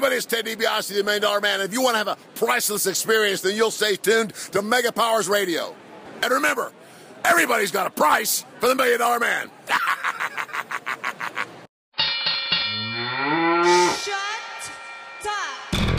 everybody, it's Ted DiBiase, the $1 Million Man. If you want to have a priceless experience, then you'll stay tuned to Mega Powers Radio. And remember, everybody's got a price for the $1 Million Man. Shut up.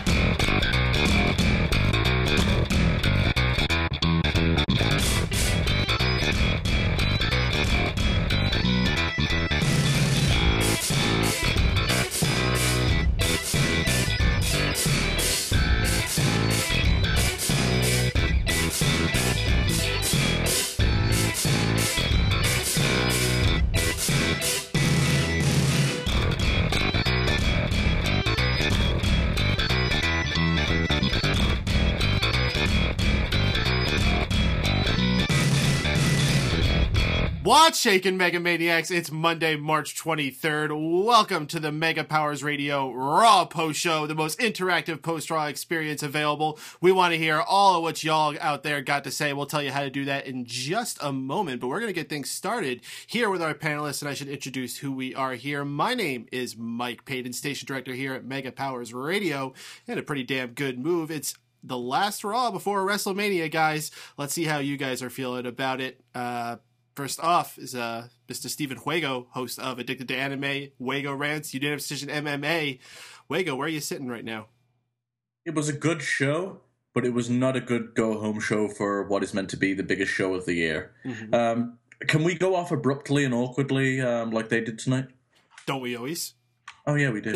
What's shaking, Mega Maniacs? It's Monday, March 23rd. Welcome to the Mega Powers Radio Raw Post Show, the most interactive post-Raw experience available. We want to hear all of what y'all out there got to say. We'll tell you how to do that in just a moment, but we're going to get things started here with our panelists, and I should introduce who we are here. My name is Mike Payton, Station Director here at Mega Powers Radio, and a pretty damn good move. It's the last Raw before WrestleMania, guys. Let's see how you guys are feeling about it. First off is Mr. Stephen Huego, host of Addicted to Anime, Huego Rants, Unanimous Decision MMA. Huego, where are you sitting right now? It was a good show, but it was not a good go-home show for what is meant to be the biggest show of the year. Mm-hmm. Can we go off abruptly and awkwardly like they did tonight? Don't we always? Oh, yeah, we did.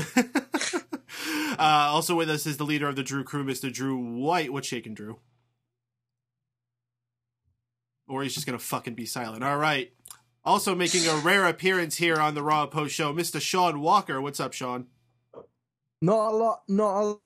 Also with us is the leader of the Drew crew, Mr. Drew White. What's shaking, Drew? Or he's just going to fucking be silent. All right. Also making a rare appearance here on the Raw Post Show, Mr. Sean Walker. What's up, Sean? Not a lot. Not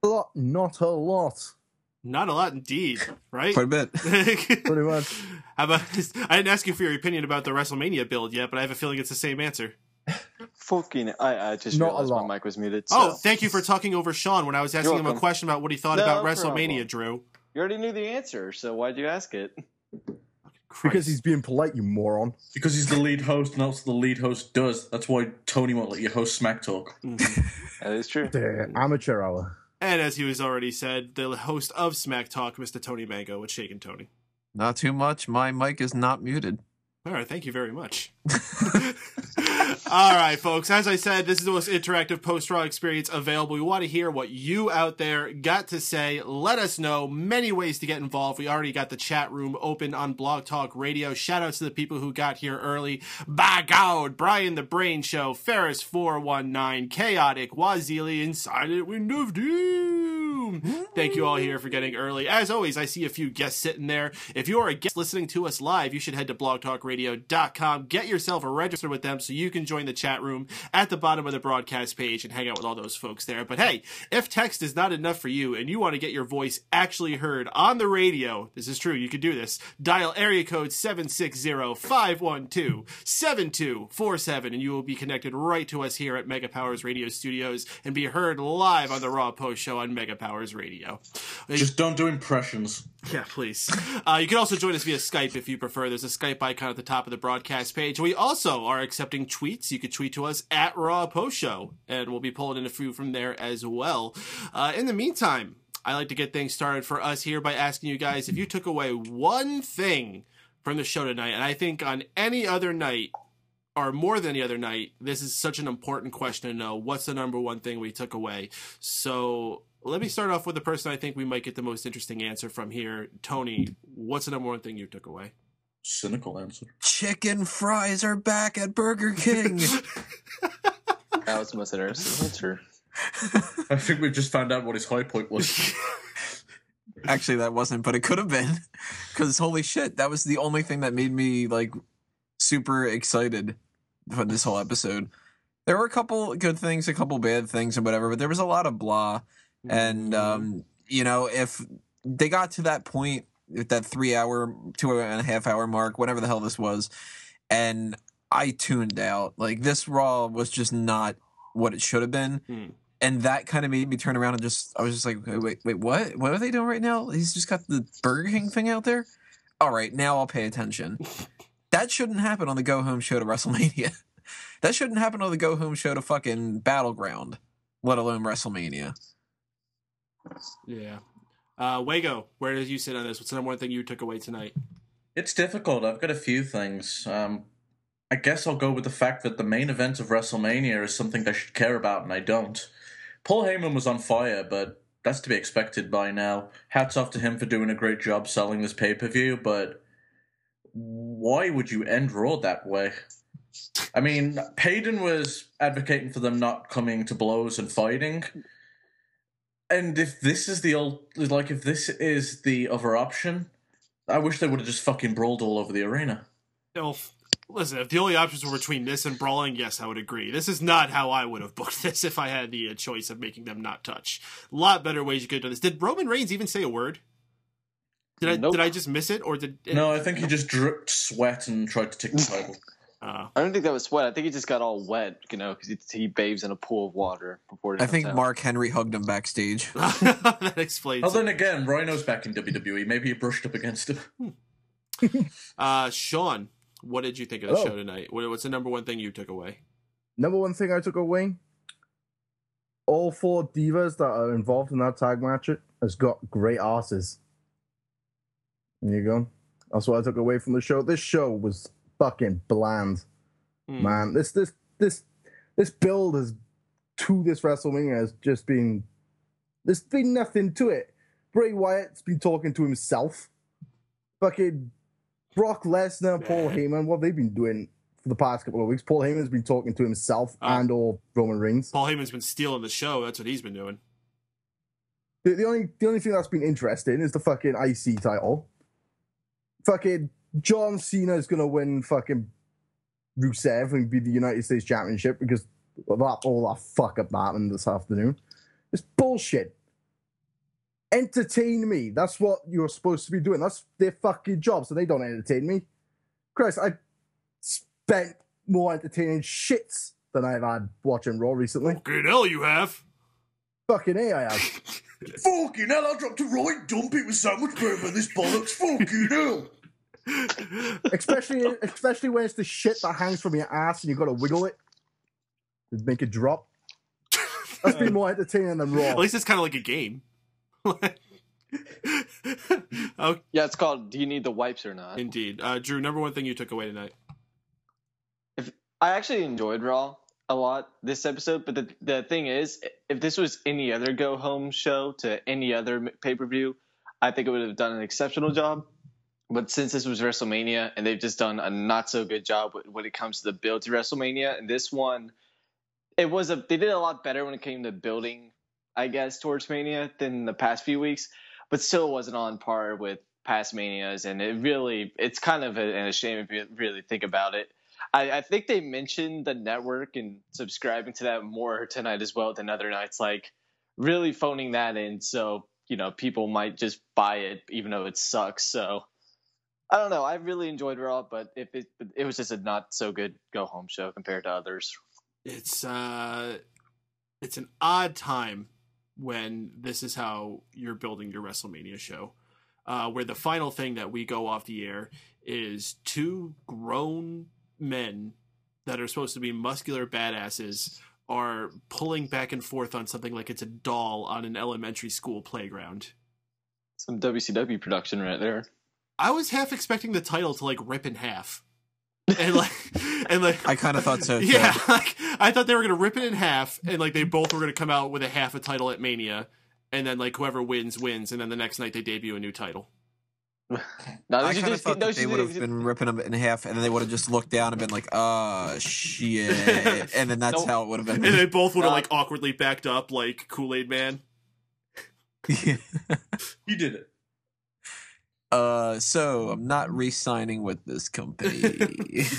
a lot indeed, right? Quite a bit. Pretty much. How about, I didn't ask you for your opinion about the WrestleMania build yet, but I have a feeling it's the same answer. Fucking, I just Not realized a my lot. mic was muted. So. Oh, thank you for talking over Sean when I was asking him a welcome. question about what he thought No about problem. WrestleMania, Drew. You already knew the answer, so why'd you ask it? Because he's being polite, you moron. Because he's the lead host, and also the lead host does. That's why Tony won't let you host Smack Talk. That is true. The amateur hour. And as he was already said, the host of Smack Talk, Mr. Tony Mango. What's shaking, Tony? Not too much. My mic is not muted. All right, thank you very much. All right, folks. As I said, this is the most interactive post-Raw experience available. We want to hear what you out there got to say. Let us know. Many ways to get involved. We already got the chat room open on Blog Talk Radio. Shout out to the people who got here early. By God, Brian the Brain Show, Ferris419, Chaotic, Wazili, and Silent Wind of Doom. Thank you all here for getting early. As always, I see a few guests sitting there. If you are a guest listening to us live, you should head to blogtalkradio.com. Get yourself registered with them so you can join the chat room at the bottom of the broadcast page and hang out with all those folks there. But hey, if text is not enough for you and you want to get your voice actually heard on the radio, this is true, you could do this. Dial area code 760-512-7247 and you will be connected right to us here at Mega Powers Radio Studios and be heard live on the Raw Post Show on Mega Powers Radio. Just don't do impressions. Yeah, please. You can also join us via Skype if you prefer. There's a Skype icon at the top of the broadcast page. We also are accepting tweets. You could tweet to us at Raw Post Show, and we'll be pulling in a few from there as well. In the meantime, I like to get things started for us here by asking you guys if you took away one thing from the show tonight, and I think on any other night, or more than any other night, this is such an important question to know. What's the number one thing we took away? So let me start off with the person I think we might get the most interesting answer from here. Tony, what's the number one thing you took away? Cynical answer. Chicken fries are back at Burger King. That was the most interesting answer. I think we just found out what his high point was. Actually, that wasn't, but it could have been. Because holy shit, that was the only thing that made me like super excited for this whole episode. There were a couple good things, a couple bad things, and whatever, but there was a lot of blah. And you know, if they got to that point, at that 3 hour, 2.5 hour mark, whatever the hell this was, and I tuned out. Like, this Raw was just not what it should have been. And that kind of made me turn around and I was just like, wait, what? What are they doing right now? He's just got the Burger King thing out there? All right, now I'll pay attention. That shouldn't happen on the go-home show to WrestleMania. That shouldn't happen on the go-home show to fucking Battleground. let alone WrestleMania. Yeah. Wago, where did you sit on this? What's the number one thing you took away tonight? It's difficult. I've got a few things. I guess I'll go with the fact that the main event of WrestleMania is something I should care about, and I don't. Paul Heyman was on fire, but that's to be expected by now. Hats off to him for doing a great job selling this pay-per-view, but why would you end Raw that way? I mean, Hayden was advocating for them not coming to blows and fighting. And if this is the other option, I wish they would have just fucking brawled all over the arena. Well, listen, if the only options were between this and brawling, yes, I would agree. This is not how I would have booked this if I had the choice of making them not touch. A lot better ways you could have done this. Did Roman Reigns even say a word? Did I just miss it, or did it... No, I think he just dripped sweat and tried to take the title. I don't think that was sweat. I think he just got all wet, because he bathes in a pool of water before. I think Mark Henry hugged him backstage. That explains. Oh, then again, Rhino's back in WWE. Maybe he brushed up against him. Sean, what did you think of the show tonight? What's the number one thing you took away? Number one thing I took away: all 4 divas that are involved in that tag match has got great asses. There you go. That's what I took away from the show. This show was fucking bland, man. This build to this WrestleMania has just been. There's been nothing to it. Bray Wyatt's been talking to himself. Fucking Brock Lesnar, Paul Heyman. What have they been doing for the past couple of weeks? Paul Heyman's been talking to himself and/or Roman Reigns. Paul Heyman's been stealing the show. That's what he's been doing. The only thing that's been interesting is the fucking IC title. Fucking John Cena is gonna win fucking Rusev and be the United States Championship because of all that fuck up that happened this afternoon. It's bullshit. Entertain me. That's what you're supposed to be doing. That's their fucking job, so they don't entertain me. Christ, I spent more entertaining shits than I've had watching Raw recently. Fucking hell, you have. Fucking A, I have. Fucking hell, I dropped a right dump. It was so much better than this bollocks. Fucking hell. Especially when it's the shit that hangs from your ass and you've got to wiggle it to make it drop. That's been more entertaining than Raw. At least it's kind of like a game. Oh, yeah, it's called Do You Need the Wipes or Not? Indeed. Drew, number one thing you took away tonight? I actually enjoyed Raw a lot this episode, but the thing is, if this was any other go-home show to any other pay-per-view, I think it would have done an exceptional job. But since this was WrestleMania, and they've just done a not-so-good job when it comes to the build to WrestleMania, and this one, they did a lot better when it came to building, I guess, towards Mania than the past few weeks, but still wasn't on par with past Manias, and it's kind of a shame if you really think about it. I think they mentioned the network and subscribing to that more tonight as well than other nights, like really phoning that in so, people might just buy it even though it sucks. So I don't know. I really enjoyed Raw, but it was just a not so good go home show compared to others. It's an odd time when this is how you're building your WrestleMania show, where the final thing that we go off the air is 2 grown men that are supposed to be muscular badasses are pulling back and forth on something like it's a doll on an elementary school playground. Some WCW production right there. I was half expecting the title to rip in half. And I kind of thought so too. Yeah, I thought they were gonna rip it in half, and they both were gonna come out with a half a title at Mania, and then whoever wins, and then the next night they debut a new title. I kind of thought that they would have been ripping them in half, and then they would have just looked down and been like, shit. And then that's how it would have been. And they both would have awkwardly backed up like Kool-Aid Man. Yeah. You did it. So I'm not re-signing with this company.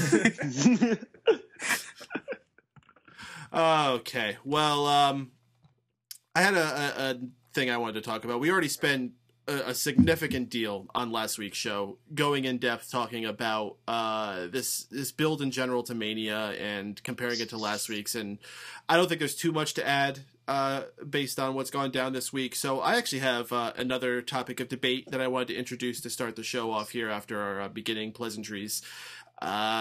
Okay. Well, I had a thing I wanted to talk about. We already spent a significant deal on last week's show, going in depth, talking about this build in general to Mania and comparing it to last week's. And I don't think there's too much to add based on what's gone down this week. So I actually have another topic of debate that I wanted to introduce to start the show off here after our beginning pleasantries.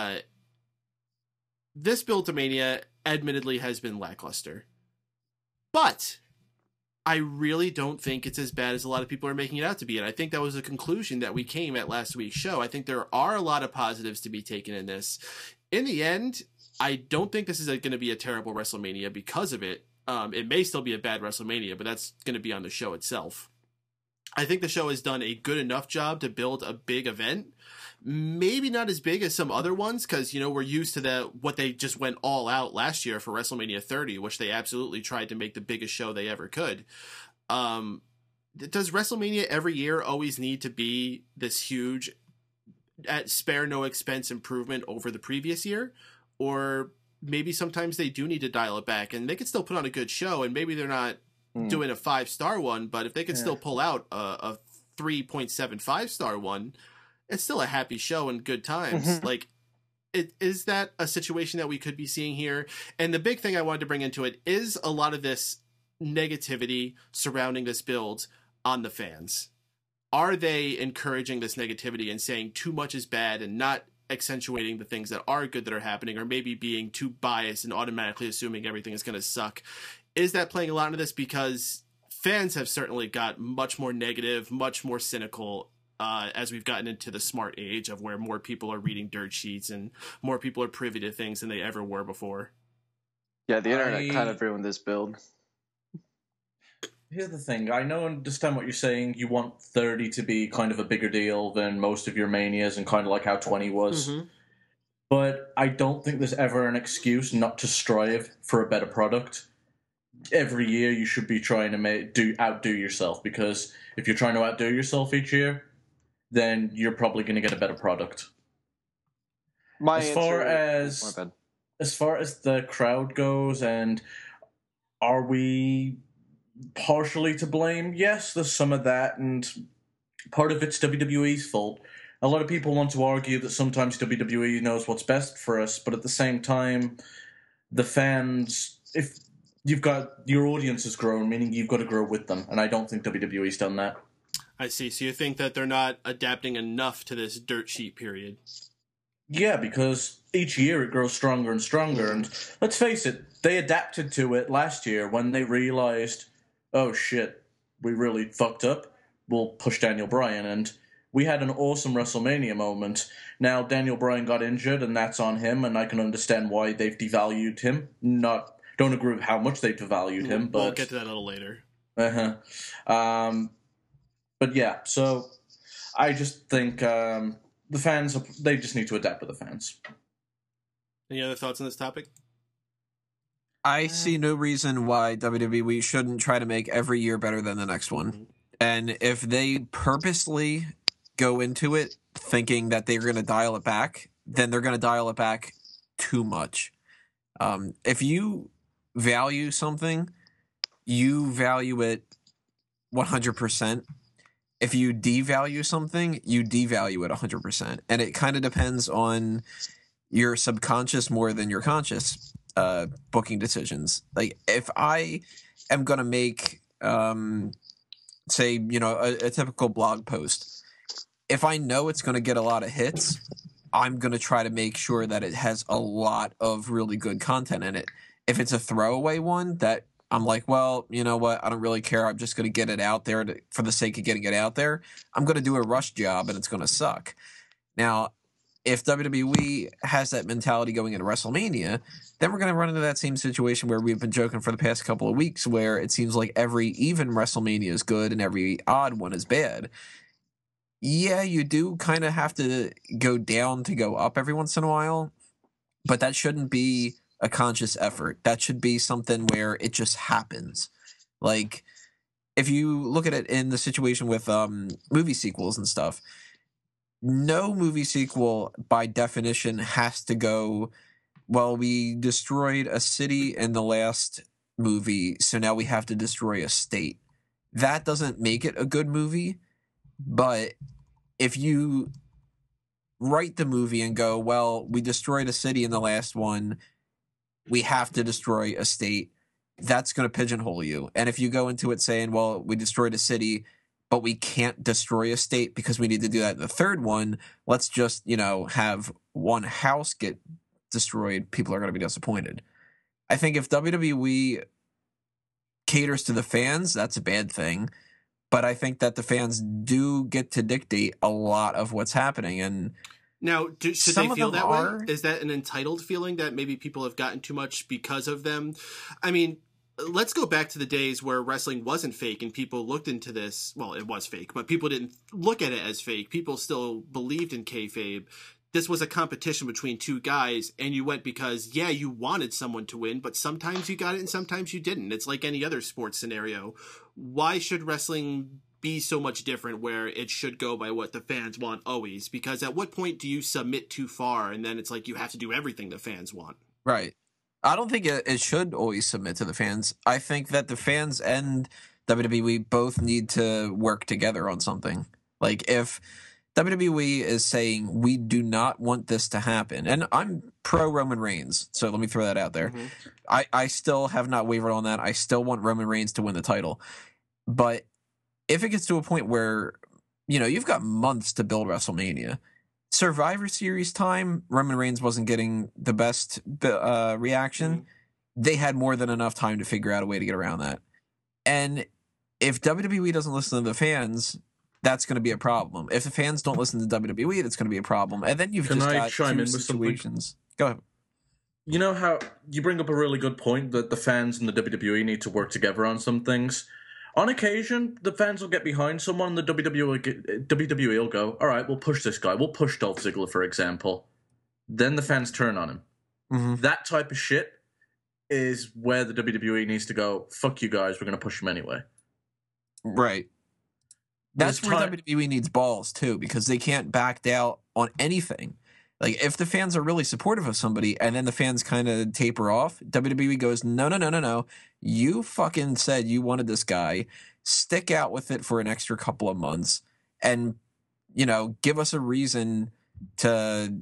This build to Mania admittedly has been lackluster. But I really don't think it's as bad as a lot of people are making it out to be. And I think that was a conclusion that we came at last week's show. I think there are a lot of positives to be taken in this. In the end, I don't think this is going to be a terrible WrestleMania because of it. It may still be a bad WrestleMania, but that's going to be on the show itself. I think the show has done a good enough job to build a big event. Maybe not as big as some other ones, because, we're used to what they just went all out last year for WrestleMania 30, which they absolutely tried to make the biggest show they ever could. Does WrestleMania every year always need to be this huge, at spare no expense improvement over the previous year? Or maybe sometimes they do need to dial it back, and they can still put on a good show, and maybe they're not doing a 5-star one, but if they could still pull out a 3.75 star one, it's still a happy show and good times. Is that a situation that we could be seeing here? And the big thing I wanted to bring into it is a lot of this negativity surrounding this build on the fans. Are they encouraging this negativity and saying too much is bad and not accentuating the things that are good that are happening, or maybe being too biased and automatically assuming everything is going to suck? Is that playing a lot into this? Because fans have certainly got much more negative, much more cynical as we've gotten into the smart age of where more people are reading dirt sheets and more people are privy to things than they ever were before. Yeah, the internet kind of ruined this build. Here's the thing. I understand what you're saying. You want 30 to be kind of a bigger deal than most of your Manias and kind of like how 20 was. Mm-hmm. But I don't think there's ever an excuse not to strive for a better product. Every year you should be trying to outdo yourself, because if you're trying to outdo yourself each year, then you're probably going to get a better product. As far as the crowd goes, and are we partially to blame? Yes, there's some of that, and part of it's WWE's fault. A lot of people want to argue that sometimes WWE knows what's best for us, but at the same time, the fans, if you've got your audience has grown, meaning you've got to grow with them, and I don't think WWE's done that. I see. So you think that they're not adapting enough to this dirt sheet period? Yeah, because each year it grows stronger and stronger, and let's face it, they adapted to it last year when they realized, oh shit, we really fucked up, we'll push Daniel Bryan, and we had an awesome WrestleMania moment. Now, Daniel Bryan got injured, and that's on him, and I can understand why they've devalued him. Don't agree with how much they've devalued him, but... We'll get to that a little later. But yeah, so I just think the fans, they just need to adapt with the fans. Any other thoughts on this topic? I see no reason why WWE shouldn't try to make every year better than the next one. And if they purposely go into it thinking that they're going to dial it back, then they're going to dial it back too much. If you value something, you value it 100%. If you devalue something, you devalue it 100%. And it kind of depends on your subconscious more than your conscious booking decisions. Like, if I am going to make, say, a typical blog post, if I know it's going to get a lot of hits, I'm going to try to make sure that it has a lot of really good content in it. If it's a throwaway one that I'm like, well, you know what? I don't really care. I'm just going to get it out there for the sake of getting it out there. I'm going to do a rush job, and it's going to suck. Now, if WWE has that mentality going into WrestleMania, then we're going to run into that same situation where we've been joking for the past couple of weeks, where it seems like every even WrestleMania is good and every odd one is bad. Yeah, you do kind of have to go down to go up every once in a while, but that shouldn't be a conscious effort. That should be something where it just happens. Like, if you look at it in the situation with movie sequels and stuff, no movie sequel by definition has to go, well, we destroyed a city in the last movie, so now we have to destroy a state. That doesn't make it a good movie, but if you write the movie and go, well, we destroyed a city in the last one, we have to destroy a state, that's going to pigeonhole you. And if you go into it saying, well, we destroyed a city, but we can't destroy a state because we need to do that in the third one, let's just, have one house get destroyed, people are going to be disappointed. I think if WWE caters to the fans, that's a bad thing. But I think that the fans do get to dictate a lot of what's happening. And now, should some they of feel them that are. way? Is that an entitled feeling that maybe people have gotten too much because of them? I mean, let's go back to the days where wrestling wasn't fake and people looked into this. Well, it was fake, but people didn't look at it as fake. People still believed in kayfabe. This was a competition between two guys, and you went because, yeah, you wanted someone to win, but sometimes you got it and sometimes you didn't. It's like any other sports scenario. Why should wrestling be so much different where it should go by what the fans want always? Because at what point do you submit too far and then it's like you have to do everything the fans want? Right. I don't think it should always submit to the fans. I think that the fans and WWE both need to work together on something. Like, if WWE is saying, we do not want this to happen, and I'm pro Roman Reigns, so let me throw that out there. Mm-hmm. I still have not wavered on that. I still want Roman Reigns to win the title. But if it gets to a point where, you've got months to build WrestleMania, Survivor Series time, Roman Reigns wasn't getting the best reaction. Mm-hmm. They had more than enough time to figure out a way to get around that. And if WWE doesn't listen to the fans, that's going to be a problem. If the fans don't listen to WWE, that's going to be a problem. And then you've Can just I got chime two in with something? situations. Go ahead. You know how you bring up a really good point that the fans and the WWE need to work together on some things. On occasion, the fans will get behind someone, the WWE will go, all right, we'll push this guy. We'll push Dolph Ziggler, for example. Then the fans turn on him. Mm-hmm. That type of shit is where the WWE needs to go, fuck you guys, we're going to push him anyway. Right. That's where WWE needs balls, too, because they can't back down on anything. Like, if the fans are really supportive of somebody and then the fans kind of taper off, WWE goes, no. You fucking said you wanted this guy. Stick out with it for an extra couple of months and, give us a reason to,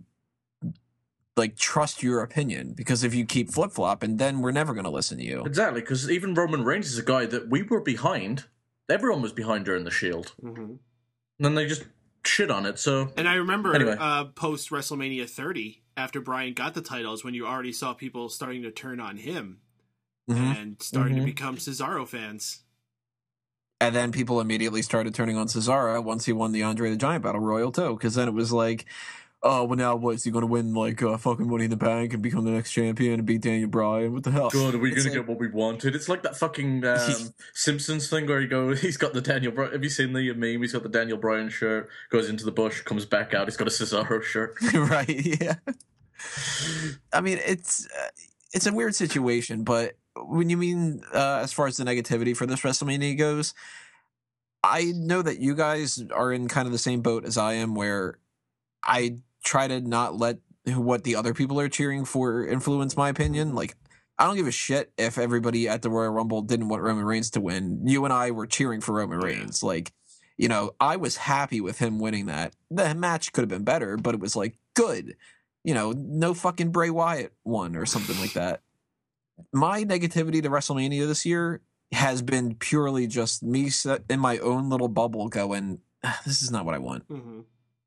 trust your opinion. Because if you keep flip-flopping, then we're never going to listen to you. Exactly, because even Roman Reigns is a guy that we were behind. Everyone was behind during the Shield. Mm-hmm. And then they just shit on it, so... And I remember anyway. Post WrestleMania 30, after Bryan got the titles, when you already saw people starting to turn on him and starting to become Cesaro fans. And then people immediately started turning on Cesaro once he won the Andre the Giant Battle Royal, too. Because then it was like, oh, well, now what? Is he going to win, fucking Money in the Bank and become the next champion and beat Daniel Bryan? What the hell? God, are we going to get what we wanted? It's like that fucking Simpsons thing where he's got the Daniel Bryan... Have you seen the meme? He's got the Daniel Bryan shirt, goes into the bush, comes back out, he's got a Cesaro shirt. Right, yeah. I mean, it's a weird situation, but when you mean as far as the negativity for this WrestleMania goes, I know that you guys are in kind of the same boat as I am, where I try to not let what the other people are cheering for influence my opinion. Like, I don't give a shit if everybody at the Royal Rumble didn't want Roman Reigns to win. You and I were cheering for Roman Reigns. Like, I was happy with him winning that. The match could have been better, but it was good. No fucking Bray Wyatt won or something like that. My negativity to WrestleMania this year has been purely just me in my own little bubble going, this is not what I want. Mm-hmm.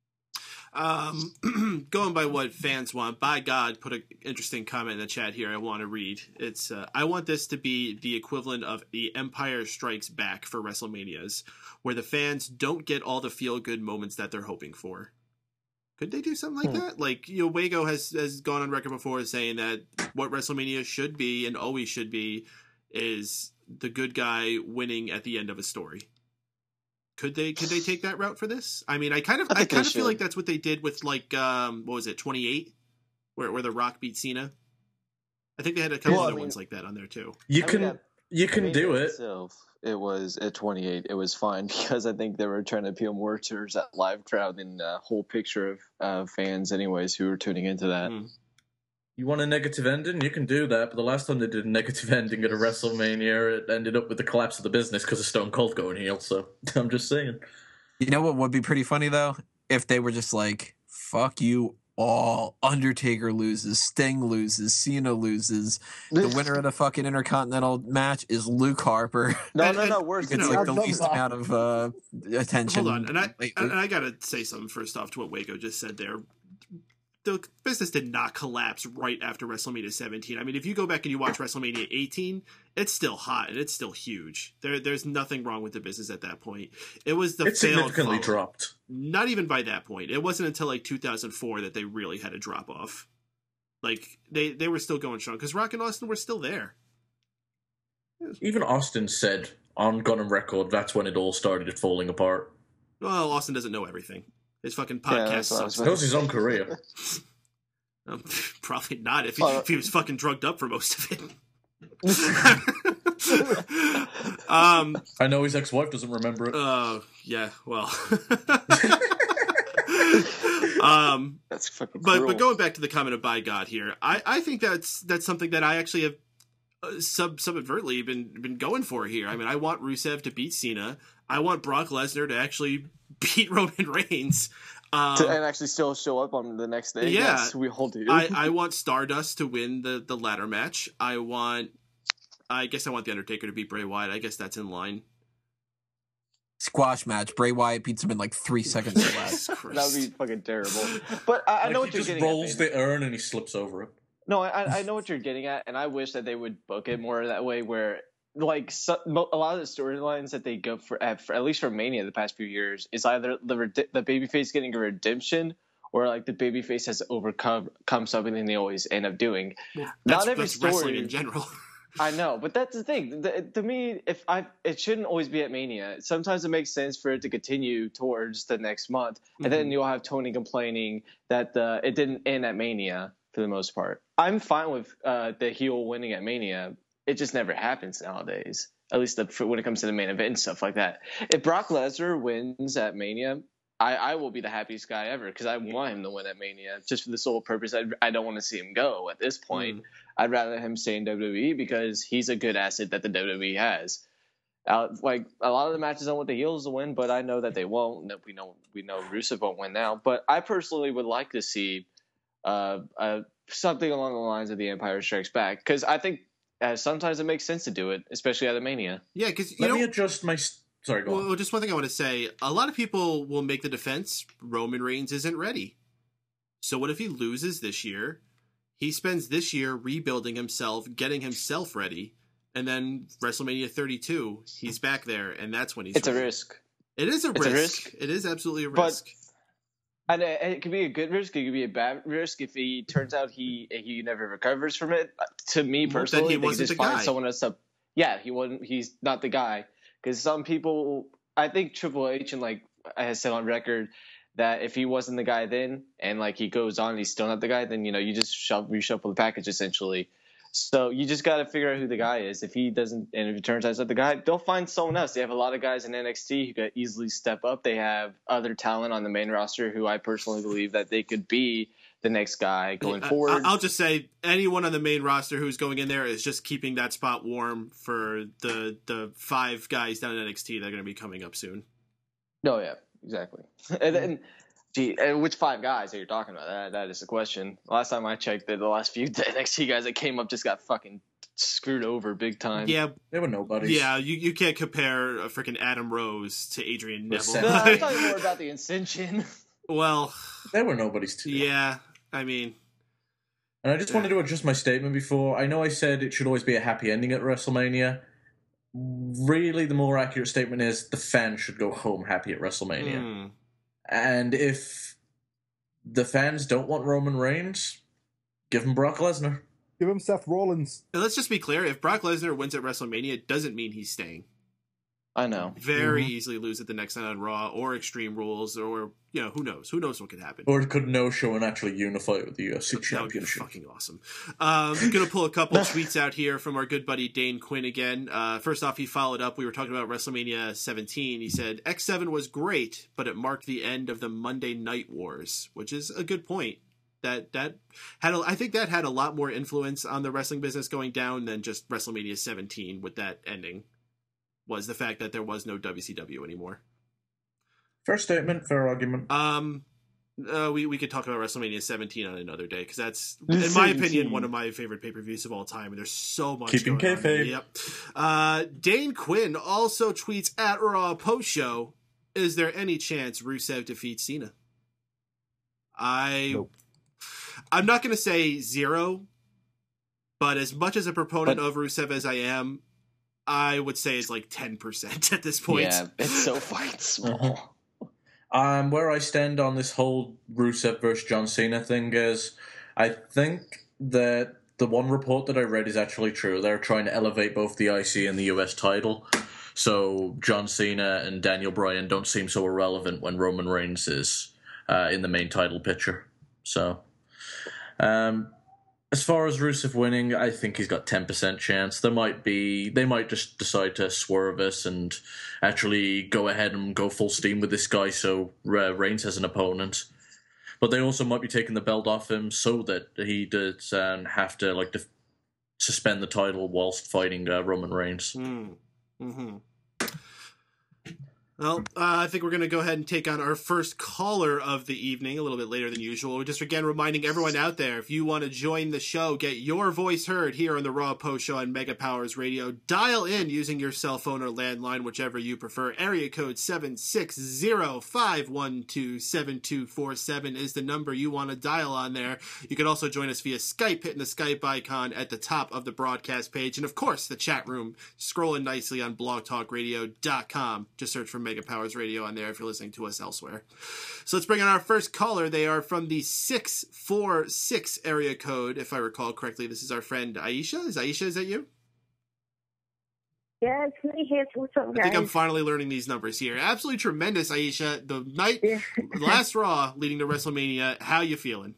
Going by what fans want, by God, put an interesting comment in the chat here I want to read. It's, I want this to be the equivalent of the Empire Strikes Back for WrestleManias, where the fans don't get all the feel-good moments that they're hoping for. Could they do something like that? Like, Wago has gone on record before as saying that what WrestleMania should be and always should be is the good guy winning at the end of a story. Could they take that route for this? I mean, I kind of feel like that's what they did with what was it, 28, where The Rock beat Cena. I think they had a couple other ones like that on there too. You can do it. It was at 28. It was fine because I think they were trying to appeal more to that live crowd than a whole picture of fans, anyways, who were tuning into that. You want a negative ending? You can do that. But the last time they did a negative ending at a WrestleMania, it ended up with the collapse of the business because of Stone Cold going heel. So I'm just saying. You know what would be pretty funny, though? If they were just like, fuck you all. Undertaker loses, Sting loses, Cena loses. The winner of the fucking Intercontinental match is Luke Harper. No, worse. It's the least amount of attention. Hold on, and I gotta say something first off to what Waco just said there. The business did not collapse right after WrestleMania 17. I mean, if you go back and you watch WrestleMania 18, it's still hot and it's still huge. There's nothing wrong with the business at that point. It was the It failed significantly follow. dropped. Not even by that point. It wasn't until like 2004 that they really had a drop off. Like they were still going strong because Rock and Austin were still there. Even Austin said on Gun and Record that's when it all started falling apart. Well, Austin doesn't know everything. His fucking Yeah, podcast that's what I sucks. was That was his own career. Probably not if he was fucking drugged up for most of it. I know his ex-wife doesn't remember it. Yeah, well. That's fucking but cruel. going back to the comment of by God here, I think that's something that I actually have subadvertently been going for here. I mean, I want Rusev to beat Cena. I want Brock Lesnar to actually beat Roman Reigns. And actually still show up on the next day. Yeah. Yes, we all do. I want Stardust to win the ladder match. I guess I want The Undertaker to beat Bray Wyatt. I guess that's in line. Squash match. Bray Wyatt beats him in like 3 seconds or less. That would be fucking terrible. But I know what he you're just getting rolls at. the urn and he slips over it. No, I know what you're getting at, and I wish that they would book it more that way where, like, a lot of the storylines that they go for at least for Mania the past few years, is either the babyface getting a redemption or, like, the babyface has overcome something they always end up doing. Well, Not every that's wrestling story in general. I know, but that's the thing. To me, it shouldn't always be at Mania. Sometimes it makes sense for it to continue towards the next month, and then you'll have Tony complaining that it didn't end at Mania for the most part. I'm fine with the heel winning at Mania. It just never happens nowadays. At least when it comes to the main event and stuff like that. If Brock Lesnar wins at Mania, I will be the happiest guy ever because I want him to win at Mania just for the sole purpose. I don't want to see him go at this point. I'd rather him stay in WWE because he's a good asset that the WWE has. Like a lot of the matches, I want the heels to win, but I know that they won't. That we know Rusev won't win now. But I personally would like to see something along the lines of The Empire Strikes Back because I think sometimes it makes sense to do it, especially at a Mania. Yeah, because Let me adjust my... Sorry, go on. Well, just one thing I want to say. A lot of people will make the defense Roman Reigns isn't ready. So what if he loses this year? He spends this year rebuilding himself, getting himself ready, and then WrestleMania 32, he's back there, and that's when he's It's ready. a risk. It is a It's a risk. risk. It is absolutely a But- risk. And it could be a good risk. It could be a bad risk if he turns out he never recovers from it. To me Well, then personally, he they could wasn't just the find guy. someone else to. Yeah, he wasn't. He's not the guy. Because some people, I think Triple H and like I had said on record that if he wasn't the guy then, and like he goes on, and he's still not the guy, then you just reshuffle the package essentially. So you just got to figure out who the guy is. If he doesn't, and if it turns out he's not the guy, they'll find someone else. They have a lot of guys in NXT who could easily step up. They have other talent on the main roster who I personally believe that they could be the next guy going forward. I'll just say anyone on the main roster who's going in there is just keeping that spot warm for the 5 guys down in NXT that are going to be coming up soon. No, yeah, exactly. And then, and which 5 guys are you talking about? That is the question. Last time I checked, the last few NXT guys that came up just got fucking screwed over big time. Yeah, They were nobodies. yeah. You can't compare a freaking Adam Rose to Adrian With Neville. No, I'm talking more about the Ascension. Well, They were nobodies too. yeah. I mean, And I just wanted to adjust my statement before. I know I said it should always be a happy ending at WrestleMania. Really, the more accurate statement is the fans should go home happy at WrestleMania. And if the fans don't want Roman Reigns, give them Brock Lesnar. Give him Seth Rollins. and let's just be clear: if Brock Lesnar wins at WrestleMania, it doesn't mean he's staying. I know. Very easily lose at the next night on Raw or Extreme Rules, or who knows? Who knows what could happen? Or it could no-show and actually unify it with the UFC That would be Championship. fucking awesome. I'm going to pull a couple tweets out here from our good buddy Dane Quinn again. First off, he followed up. We were talking about WrestleMania 17. He said, X7 was great, but it marked the end of the Monday Night Wars, which is a good point. That had I think that had a lot more influence on the wrestling business going down than just WrestleMania 17 with that ending, was the fact that there was no WCW anymore. Fair statement, fair argument. We could talk about WrestleMania 17 on another day because that's, in my opinion, one of my favorite pay-per-views of all time. And there's so much Keeping going on. kayfabe. Yep. Dane Quinn also tweets at Raw post show: is there any chance Rusev defeats Cena? Nope. I'm not going to say 0, But as much as a proponent of Rusev as I am, I would say it's like 10% at this point. Yeah, it's so fucking small. Where I stand on this whole Rusev versus John Cena thing is, I think that the one report that I read is actually true. They're trying to elevate both the IC and the US title, so John Cena and Daniel Bryan don't seem so irrelevant when Roman Reigns is in the main title picture. So, as far as Rusev winning, I think he's got 10% chance. They might just decide to swerve us and actually go ahead and go full steam with this guy so Reigns has an opponent. But they also might be taking the belt off him so that he doesn't have to suspend the title whilst fighting Roman Reigns. Mm-hmm. Well, I think we're going to go ahead and take on our first caller of the evening a little bit later than usual. We're just, again, reminding everyone out there, if you want to join the show, get your voice heard here on the Raw Post Show on Mega Powers Radio, dial in using your cell phone or landline, whichever you prefer. Area code 760-512-7247 is the number you want to dial on there. You can also join us via Skype, hitting the Skype icon at the top of the broadcast page. And, of course, the chat room, scrolling nicely on blogtalkradio.com. Just search for Mega Powers Radio on there if you're listening to us elsewhere. So let's bring on our first caller. They are from the 646 area code, if I recall correctly. This is our friend Aisha. Is that you? Yeah, it's me here. What's up, guys? I think I'm finally learning these numbers here. Absolutely tremendous, Aisha. The night, last Raw leading to WrestleMania. How you feeling?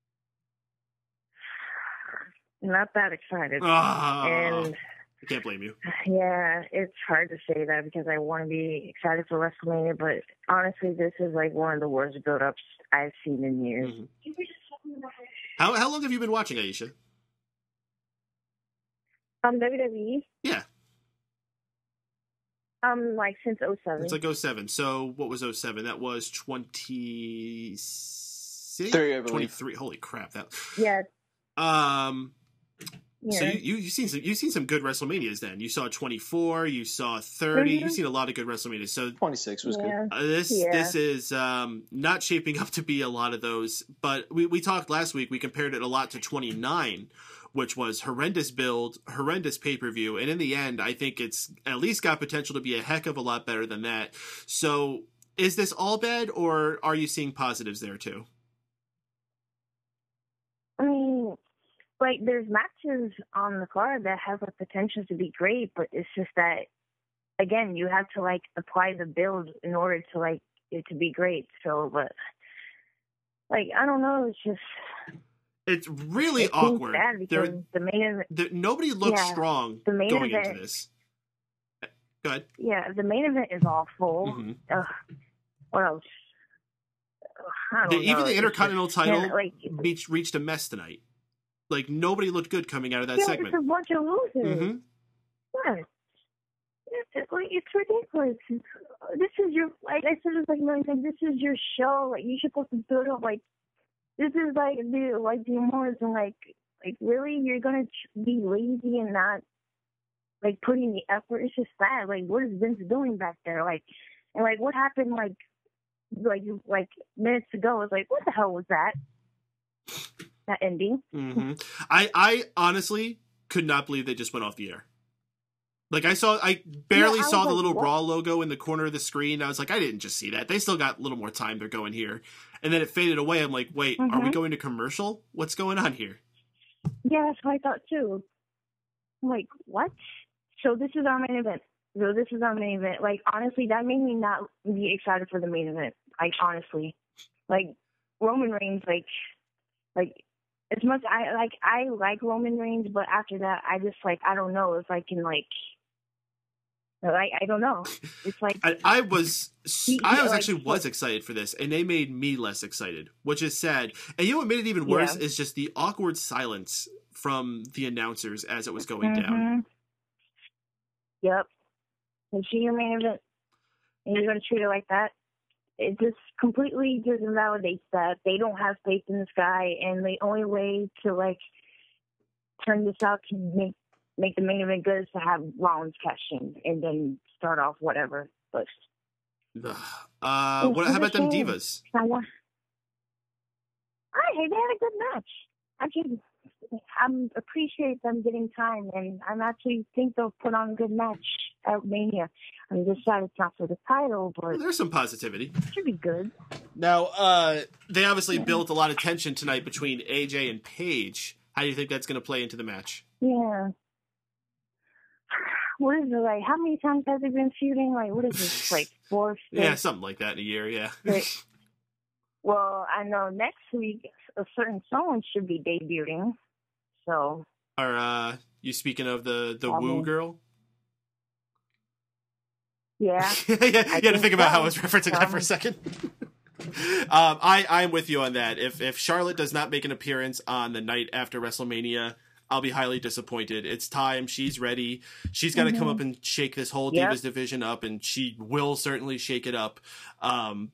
Not that excited. And I can't blame you. Yeah, it's hard to say that because I want to be excited for WrestleMania, but honestly, this is like one of the worst build-ups I've seen in years. Mm-hmm. How long have you been watching, Aisha? WWE? Yeah. Like since 07. It's like 07. So what was 07? That was 26? 23. Holy crap. Yeah. So you've seen some good WrestleManias then. You saw 24, you saw 30, You've seen a lot of good WrestleManias. So 26 was good. This is not shaping up to be a lot of those, but we talked last week, we compared it a lot to 29, which was horrendous build, horrendous pay-per-view, and in the end, I think it's at least got potential to be a heck of a lot better than that. So is this all bad, or are you seeing positives there too? I mean, like, there's matches on the card that have the potential to be great, but it's just that, again, you have to, like, apply the build in order to, like, it to be great. So, but, like, I don't know, it's just... It's really awkward. Bad because the main event... Nobody looks strong going into this. Go ahead. Yeah, the main event is awful. Mm-hmm. What else? Even the Intercontinental title reached a mess tonight. Like, nobody looked good coming out of that segment. It's a bunch of losers. Mm-hmm. What? It's ridiculous. This is your, like I said, it's like, this is your show. Like, you're supposed to build up, like, this is like the awards, and like really, you're gonna be lazy and not like putting the effort. It's just sad. Like, what is Vince doing back there? Like, and like, what happened? Like minutes ago, it's like, what the hell was that? That ending. Mm-hmm. I honestly could not believe they just went off the air. Like, I barely saw the little Raw logo in the corner of the screen. I was like, I didn't just see that. They still got a little more time. They're going here. And then it faded away. I'm like, wait, are we going to commercial? What's going on here? Yeah, that's what I thought too. I'm like, what? So this is our main event. Like, honestly, that made me not be excited for the main event. Like, honestly. Like, Roman Reigns, like as much I like Roman Reigns, but after that, I just, like, I don't know if I can, like, I don't know. It's like I was excited for this, and they made me less excited, which is sad. And you know what made it even worse is just the awkward silence from the announcers as it was going down. Yep. And see your main event, and you're going to treat it like that. It just completely just invalidates that they don't have faith in this guy, and the only way to, like, turn this out to make the main event good is to have Rollins cash in and then start off whatever. But how about them divas? Hey, they had a good match. appreciate them getting time, and I'm actually think they'll put on a good match at Mania. I'm just sad it's not for the title, but There's some positivity. it should be good. Now, they obviously built a lot of tension tonight between AJ and Paige. How do you think that's going to play into the match? Yeah. What is it, like, how many times has it been feuding? Like, what is this, like, 4, 6? Yeah, something like that in a year, yeah. Well, I know next week a certain someone should be debuting, so... Are you speaking of the Woo girl? Yeah. You had to think about how I was referencing that for a second. I'm with you on that. If Charlotte does not make an appearance on the night after WrestleMania, I'll be highly disappointed. It's time. She's ready. She's got to come up and shake this whole Divas division up, and she will certainly shake it up. And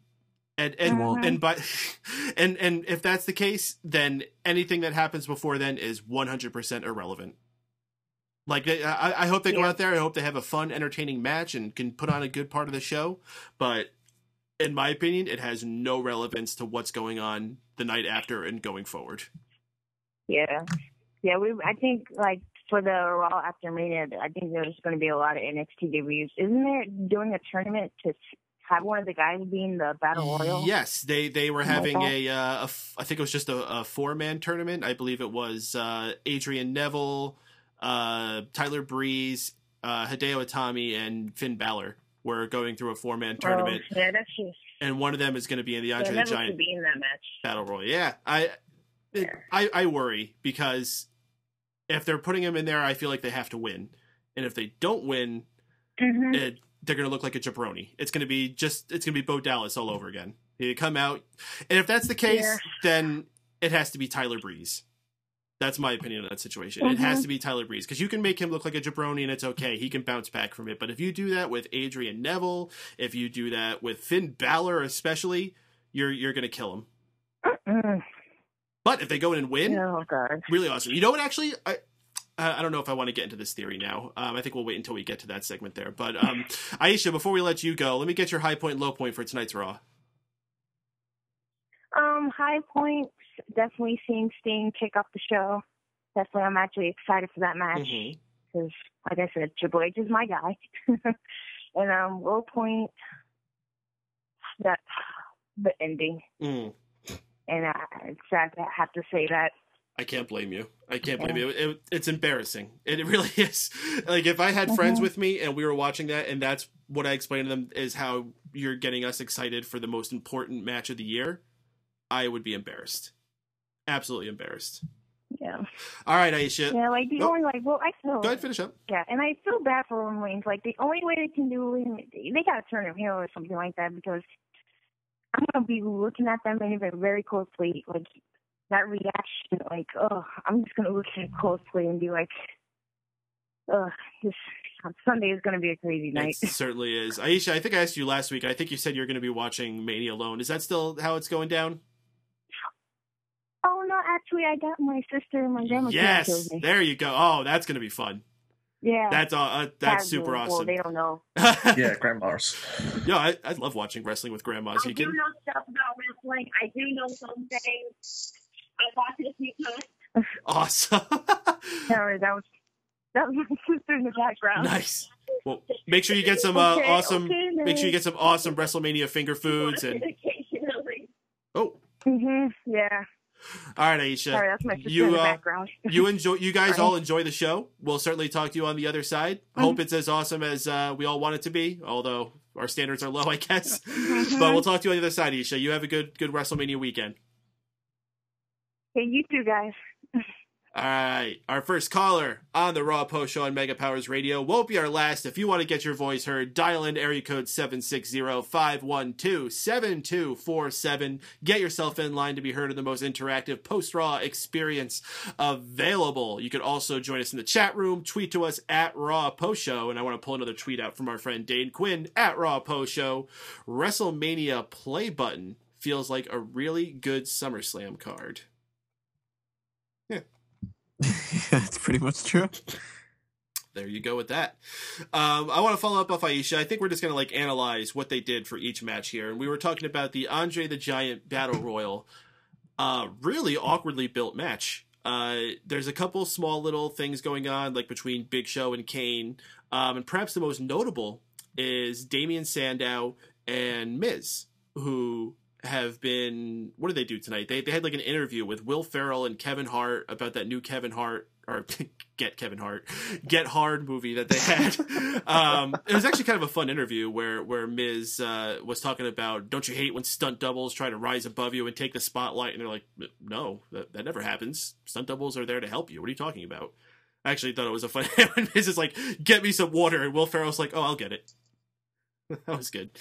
if that's the case, then anything that happens before then is 100% irrelevant. Like, I hope they go out there. I hope they have a fun, entertaining match and can put on a good part of the show. But in my opinion, it has no relevance to what's going on the night after and going forward. Yeah. Yeah, I think, like, for the Raw after Mania, I think there's going to be a lot of NXT debuts. Isn't there doing a tournament to have one of the guys being the Battle Royal? Yes, they were having I think it was just a 4-man tournament. I believe it was Adrian Neville, Tyler Breeze, Hideo Itami, and Finn Balor were going through a 4-man tournament. Oh, yeah, that's just... And one of them is going to be in the Andre the Giant be in that match. Battle Royal. Yeah, I worry because if they're putting him in there, I feel like they have to win. And if they don't win, they're going to look like a jabroni. It's going to be Bo Dallas all over again. They come out. And if that's the case, then it has to be Tyler Breeze. That's my opinion on that situation. It has to be Tyler Breeze because you can make him look like a jabroni and it's okay. He can bounce back from it. But if you do that with Adrian Neville, if you do that with Finn Balor especially, you're going to kill him. But if they go in and win, really awesome. You know what, actually, I don't know if I want to get into this theory now. I think we'll wait until we get to that segment there. But Aisha, before we let you go, let me get your high point and low point for tonight's Raw. High points, definitely seeing Sting kick up the show. Definitely, I'm actually excited for that match. Because, like I said, Triple H is my guy. And low point, the ending. And it's sad to have to say that. I can't blame you. I can't blame you. It's embarrassing. It really is. Like, if I had friends with me and we were watching that and that's what I explained to them is how you're getting us excited for the most important match of the year, I would be embarrassed. Absolutely embarrassed. Yeah. All right, Aisha. Yeah, like, the only, like, well, I feel... Go ahead, finish up. Yeah, and I feel bad for Roman Reigns. Like, the only way they can do it, they gotta turn him heel or something like that, because I'm gonna be looking at them very closely, like, that reaction, like, I'm just gonna look at it closely and be like, this Sunday is gonna be a crazy night. It certainly is. Aisha, I think I asked you last week, I think you said you're gonna be watching Mania alone. Is that still how it's going down? Oh, no, actually, I got my sister and my grandma. Yes, there you go. Oh, that's going to be fun. Yeah. That's super awesome. Well, they don't know. Yeah, grandmas. Yeah, I love watching wrestling with grandmas. I do know stuff about wrestling. I do know some things. I watched it a few times. Awesome. Sorry, that was my sister in the background. Nice. Well, make sure you get some awesome. Make sure you get some awesome WrestleMania finger foods and. Oh. Yeah. All right, Aisha. Sorry, that's my sister in the background. You guys all enjoy the show. We'll certainly talk to you on the other side. Hope it's as awesome as we all want it to be, although our standards are low, I guess. But we'll talk to you on the other side, Aisha. You have a good WrestleMania weekend. Hey, you too, guys. All right, our first caller on the Raw Post Show on Mega Powers Radio won't be our last. If you want to get your voice heard, dial in area code 760-512-7247. Get yourself in line to be heard in the most interactive post-Raw experience available. You can also join us in the chat room, tweet to us at Raw Post Show, and I want to pull another tweet out from our friend Dane Quinn at Raw Post Show. WrestleMania play button feels like a really good SummerSlam card. Yeah. That's pretty much true. There you go with that. I want to follow up off Aisha. I think we're just going to like analyze what they did for each match here. And we were talking about the Andre the Giant Battle Royal. Really awkwardly built match. There's a couple small little things going on, like between Big Show and Kane. And perhaps the most notable is Damian Sandow and Miz, who have been... What did they do tonight? They had like an interview with Will Ferrell and Kevin Hart about that new Kevin Hart, or Get Hard movie that they had. It was actually kind of a fun interview where Miz was talking about, don't you hate when stunt doubles try to rise above you and take the spotlight? And they're like, no, that never happens. Stunt doubles are there to help you. What are you talking about? I actually thought it was a fun... when Miz is like, get me some water, and Will Ferrell's like, oh, I'll get it. That was good.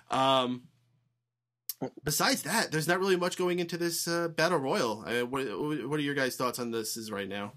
Besides that, there's not really much going into this Battle Royal. What are your guys' thoughts on this right now?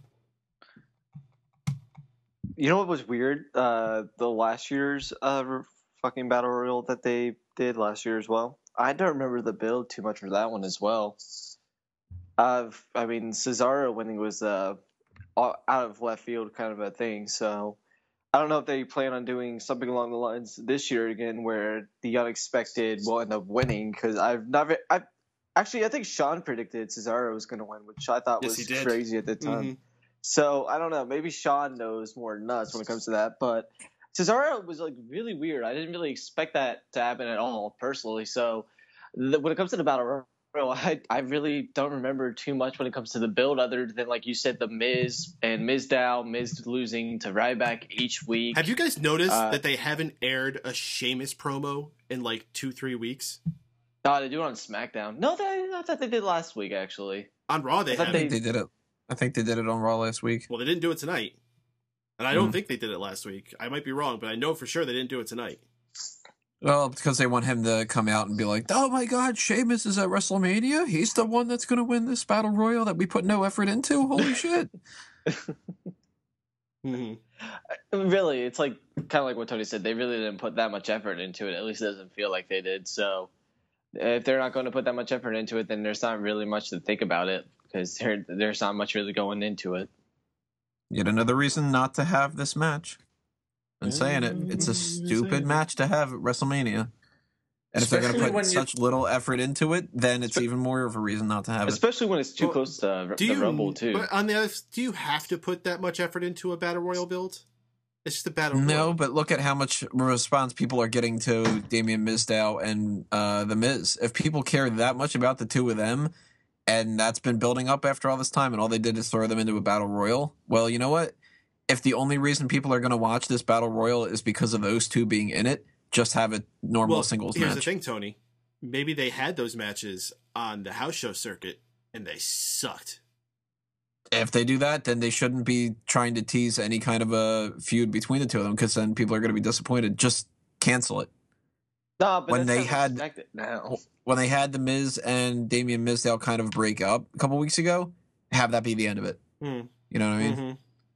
You know what was weird? The last year's fucking Battle Royal that they did last year as well. I don't remember the build too much for that one as well. I mean, Cesaro winning was out of left field kind of a thing, so I don't know if they plan on doing something along the lines this year again where the unexpected will end up winning, because I think Sean predicted Cesaro was going to win, which I thought was crazy at the time. Mm-hmm. So I don't know, maybe Sean knows more than us when it comes to that, but Cesaro was like really weird. I didn't really expect that to happen at all personally. So when it comes to the Battle Royal, I really don't remember too much when it comes to the build, other than, like you said, the Miz and Mizdow, Miz losing to Ryback each week. Have you guys noticed that they haven't aired a Sheamus promo in like 2-3 weeks? No, they do it on SmackDown. No, I thought they did last week, actually. On Raw, they haven't. They did it. I think they did it on Raw last week. Well, they didn't do it tonight. And I don't think they did it last week. I might be wrong, but I know for sure they didn't do it tonight. Well, because they want him to come out and be like, oh my god, Sheamus is at WrestleMania? He's the one that's going to win this Battle Royal that we put no effort into? Holy shit. Mm-hmm. Really, it's like kind of like what Tony said. They really didn't put that much effort into it. At least it doesn't feel like they did. So if they're not going to put that much effort into it, then there's not really much to think about it, because there's not much really going into it. Yet another reason not to have this match. I'm saying it. It's a stupid match to have at WrestleMania. And if they're going to put such little effort into it, then it's even more of a reason not to have it. Especially when it's too close to the Rumble, too. But on the other, do you have to put that much effort into a Battle Royal build? It's just a Battle Royal. No, but look at how much response people are getting to Damian Mizdow and The Miz. If people care that much about the two of them, and that's been building up after all this time, and all they did is throw them into a Battle Royal, well, you know what? If the only reason people are going to watch this Battle Royal is because of those two being in it, just have a normal singles match. Here's the thing, Tony. Maybe they had those matches on the house show circuit, and they sucked. If they do that, then they shouldn't be trying to tease any kind of a feud between the two of them, because then people are going to be disappointed. Just cancel it. No, but when they had The Miz and Damian Mizdow kind of break up a couple weeks ago, have that be the end of it. You know what I mean? Mm-hmm.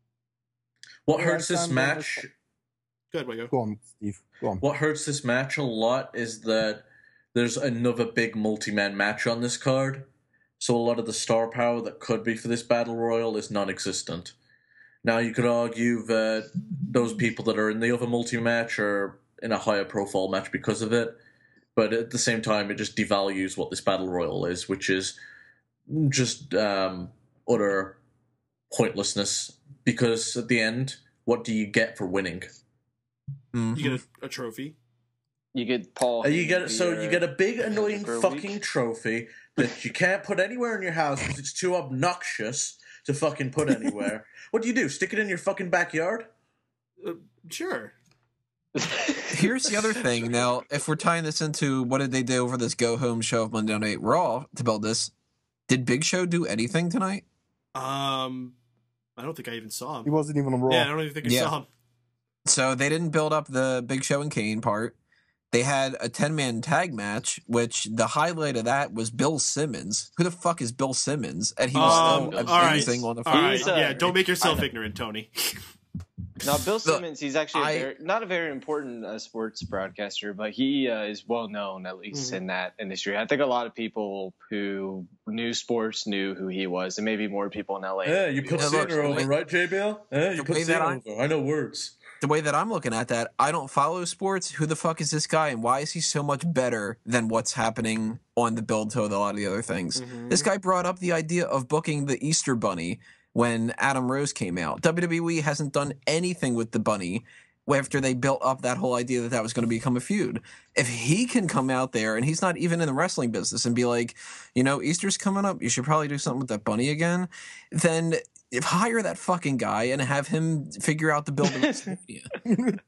What hurts this match? Good, Wago. Go on, Steve. Go on. What hurts this match a lot is that there's another big multi-man match on this card, so a lot of the star power that could be for this Battle Royal is non-existent. Now, you could argue that those people that are in the other multi-match are in a higher profile match because of it, but at the same time, it just devalues what this Battle Royal is, which is just utter pointlessness. Because at the end, what do you get for winning? You get a trophy. You get Paul. You get a big annoying fucking trophy that you can't put anywhere in your house because it's too obnoxious to fucking put anywhere. What do? Stick it in your fucking backyard? Sure. Here's the other thing. Now, if we're tying this into what did they do over this go-home show of Monday Night Raw to build this, did Big Show do anything tonight? I don't think I even saw him. He wasn't even on Raw. Yeah, I don't even think I saw him. So they didn't build up the Big Show and Kane part. They had a 10-man tag match, which the highlight of that was Bill Simmons. Who the fuck is Bill Simmons? And he was still amazing on the phone. Yeah, don't make yourself ignorant, Tony. Now, Bill Simmons, he's actually not a very important sports broadcaster, but he is well known, at least in that industry. I think a lot of people who knew sports knew who he was, and maybe more people in LA. Yeah, you put Sinner over, right, JBL? Yeah, you put Sinner over. I know words. the way that I'm looking at that, I don't follow sports. Who the fuck is this guy, and why is he so much better than what's happening on the build to a lot of the other things? This guy brought up the idea of booking the Easter Bunny when Adam Rose came out. WWE hasn't done anything with the Bunny after they built up that whole idea that was going to become a feud. If he can come out there, and he's not even in the wrestling business, and be like, Easter's coming up, you should probably do something with that Bunny again, then hire that fucking guy and have him figure out the build of WrestleMania.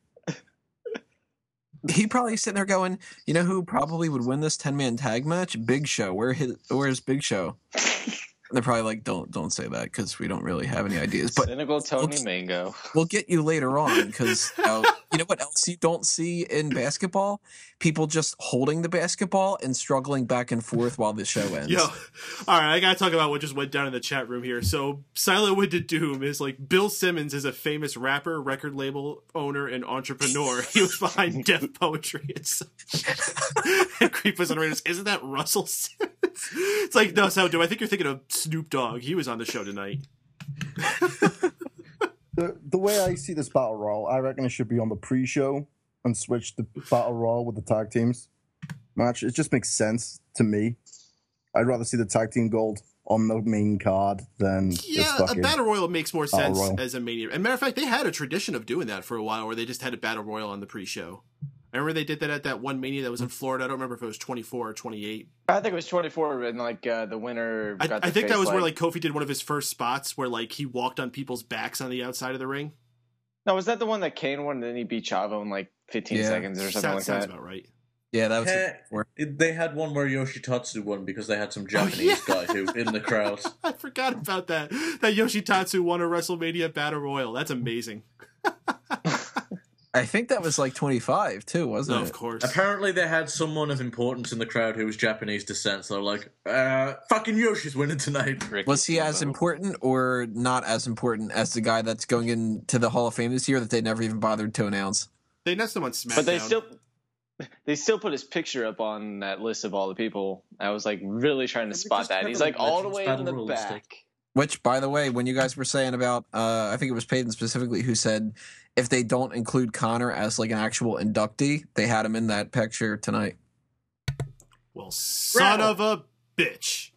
He probably sitting there going, who probably would win this 10-man tag match? Big Show. Where's Big Show? They're probably like, don't say that because we don't really have any ideas. But cynical Tony Mango. We'll get you later on because you know what else you don't see in basketball? People just holding the basketball and struggling back and forth while the show ends. All right, I gotta talk about what just went down in the chat room here. So Silent Winded Doom is like, Bill Simmons is a famous rapper, record label owner, and entrepreneur. He was behind Def Poetry and Creepers and Raiders. Isn't that Russell Simmons? It's like, no, so do I think you're thinking of Snoop Dogg? He was on the show tonight. The way I see this battle royal, I reckon it should be on the pre-show and switch the battle royal with the tag teams match. It just makes sense to me. I'd rather see the tag team gold on the main card than a battle royal makes more sense as a mania. As a matter of fact, they had a tradition of doing that for a while, where they just had a battle royal on the pre-show. I remember they did that at that one Mania that was in Florida. I don't remember if it was 24 or 28. I think it was 24, and the winner got I think that was where Kofi did one of his first spots where he walked on people's backs on the outside of the ring. No, was that the one that Kane won and then he beat Chavo in 15 seconds or something like that? Sounds about right. Yeah, that was they had one where Yoshitatsu won because they had some Japanese guy who in the crowd. I forgot about that. That Yoshitatsu won a WrestleMania Battle Royal. That's amazing. I think that was 25 too, wasn't it? Of course. Apparently they had someone of importance in the crowd who was Japanese descent, so they're like, fucking Yoshi's winning tonight. Was he as important or not as important as the guy that's going into the Hall of Fame this year that they never even bothered to announce? They announced him on SmackDown. But they still put his picture up on that list of all the people. I was really trying to spot that. He's all the way in the back. Which, by the way, when you guys were saying about, I think it was Peyton specifically who said if they don't include Connor as an actual inductee, they had him in that picture tonight. Well, son of a bitch.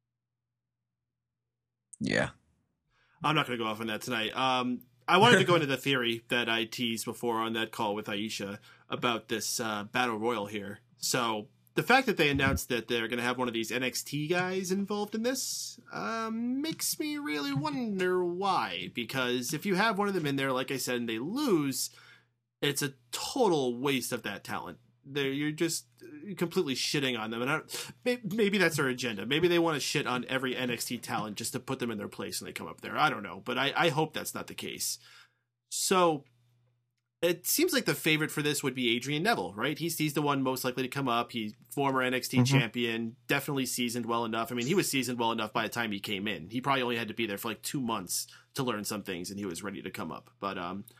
Yeah. I'm not going to go off on that tonight. I wanted to go into the theory that I teased before on that call with Aisha about this Battle Royal here. So the fact that they announced that they're going to have one of these NXT guys involved in this makes me really wonder why. Because if you have one of them in there, like I said, and they lose, it's a total waste of that talent. You're just completely shitting on them. And maybe that's their agenda. Maybe they want to shit on every NXT talent just to put them in their place when they come up there. I don't know. But I hope that's not the case. So it seems like the favorite for this would be Adrian Neville, right? He's the one most likely to come up. He's former NXT champion, definitely seasoned well enough. I mean, he was seasoned well enough by the time he came in. He probably only had to be there for 2 months to learn some things, and he was ready to come up. But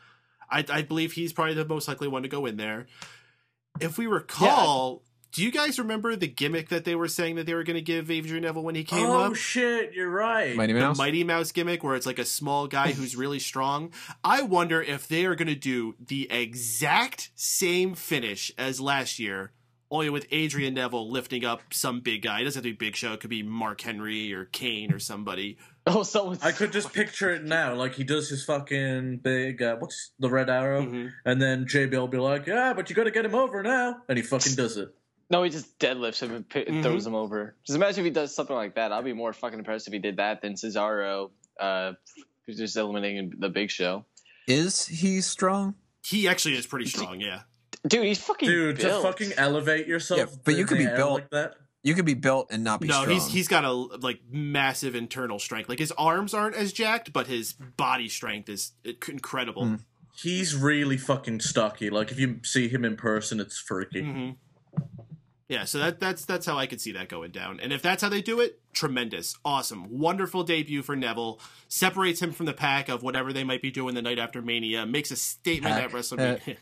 I believe he's probably the most likely one to go in there. If we recall, do you guys remember the gimmick that they were saying that they were going to give Adrian Neville when he came up? Oh, shit, you're right. The Mighty Mouse gimmick, where it's a small guy who's really strong. I wonder if they are going to do the exact same finish as last year, only with Adrian Neville lifting up some big guy. It doesn't have to be Big Show. It could be Mark Henry or Kane or somebody. I could just picture it now. He does his fucking big, what's the Red Arrow? Mm-hmm. And then JBL will be like, yeah, but you got to get him over now. And he fucking does it. No, he just deadlifts him and throws him over. Just imagine if he does something like that. I'll be more fucking impressed if he did that than Cesaro, who's just eliminating the Big Show. Is he strong? He actually is pretty strong, yeah. Dude, he's fucking built. To fucking elevate yourself. Yeah, but you could be built like that. You could be built and not be strong. No, he's got a massive internal strength. His arms aren't as jacked, but his body strength is incredible. He's really fucking stocky. If you see him in person, it's freaky. Mm-hmm. Yeah, so that's how I could see that going down. And if that's how they do it, tremendous. Awesome. Wonderful debut for Neville. Separates him from the pack of whatever they might be doing the night after Mania. Makes a statement at WrestleMania.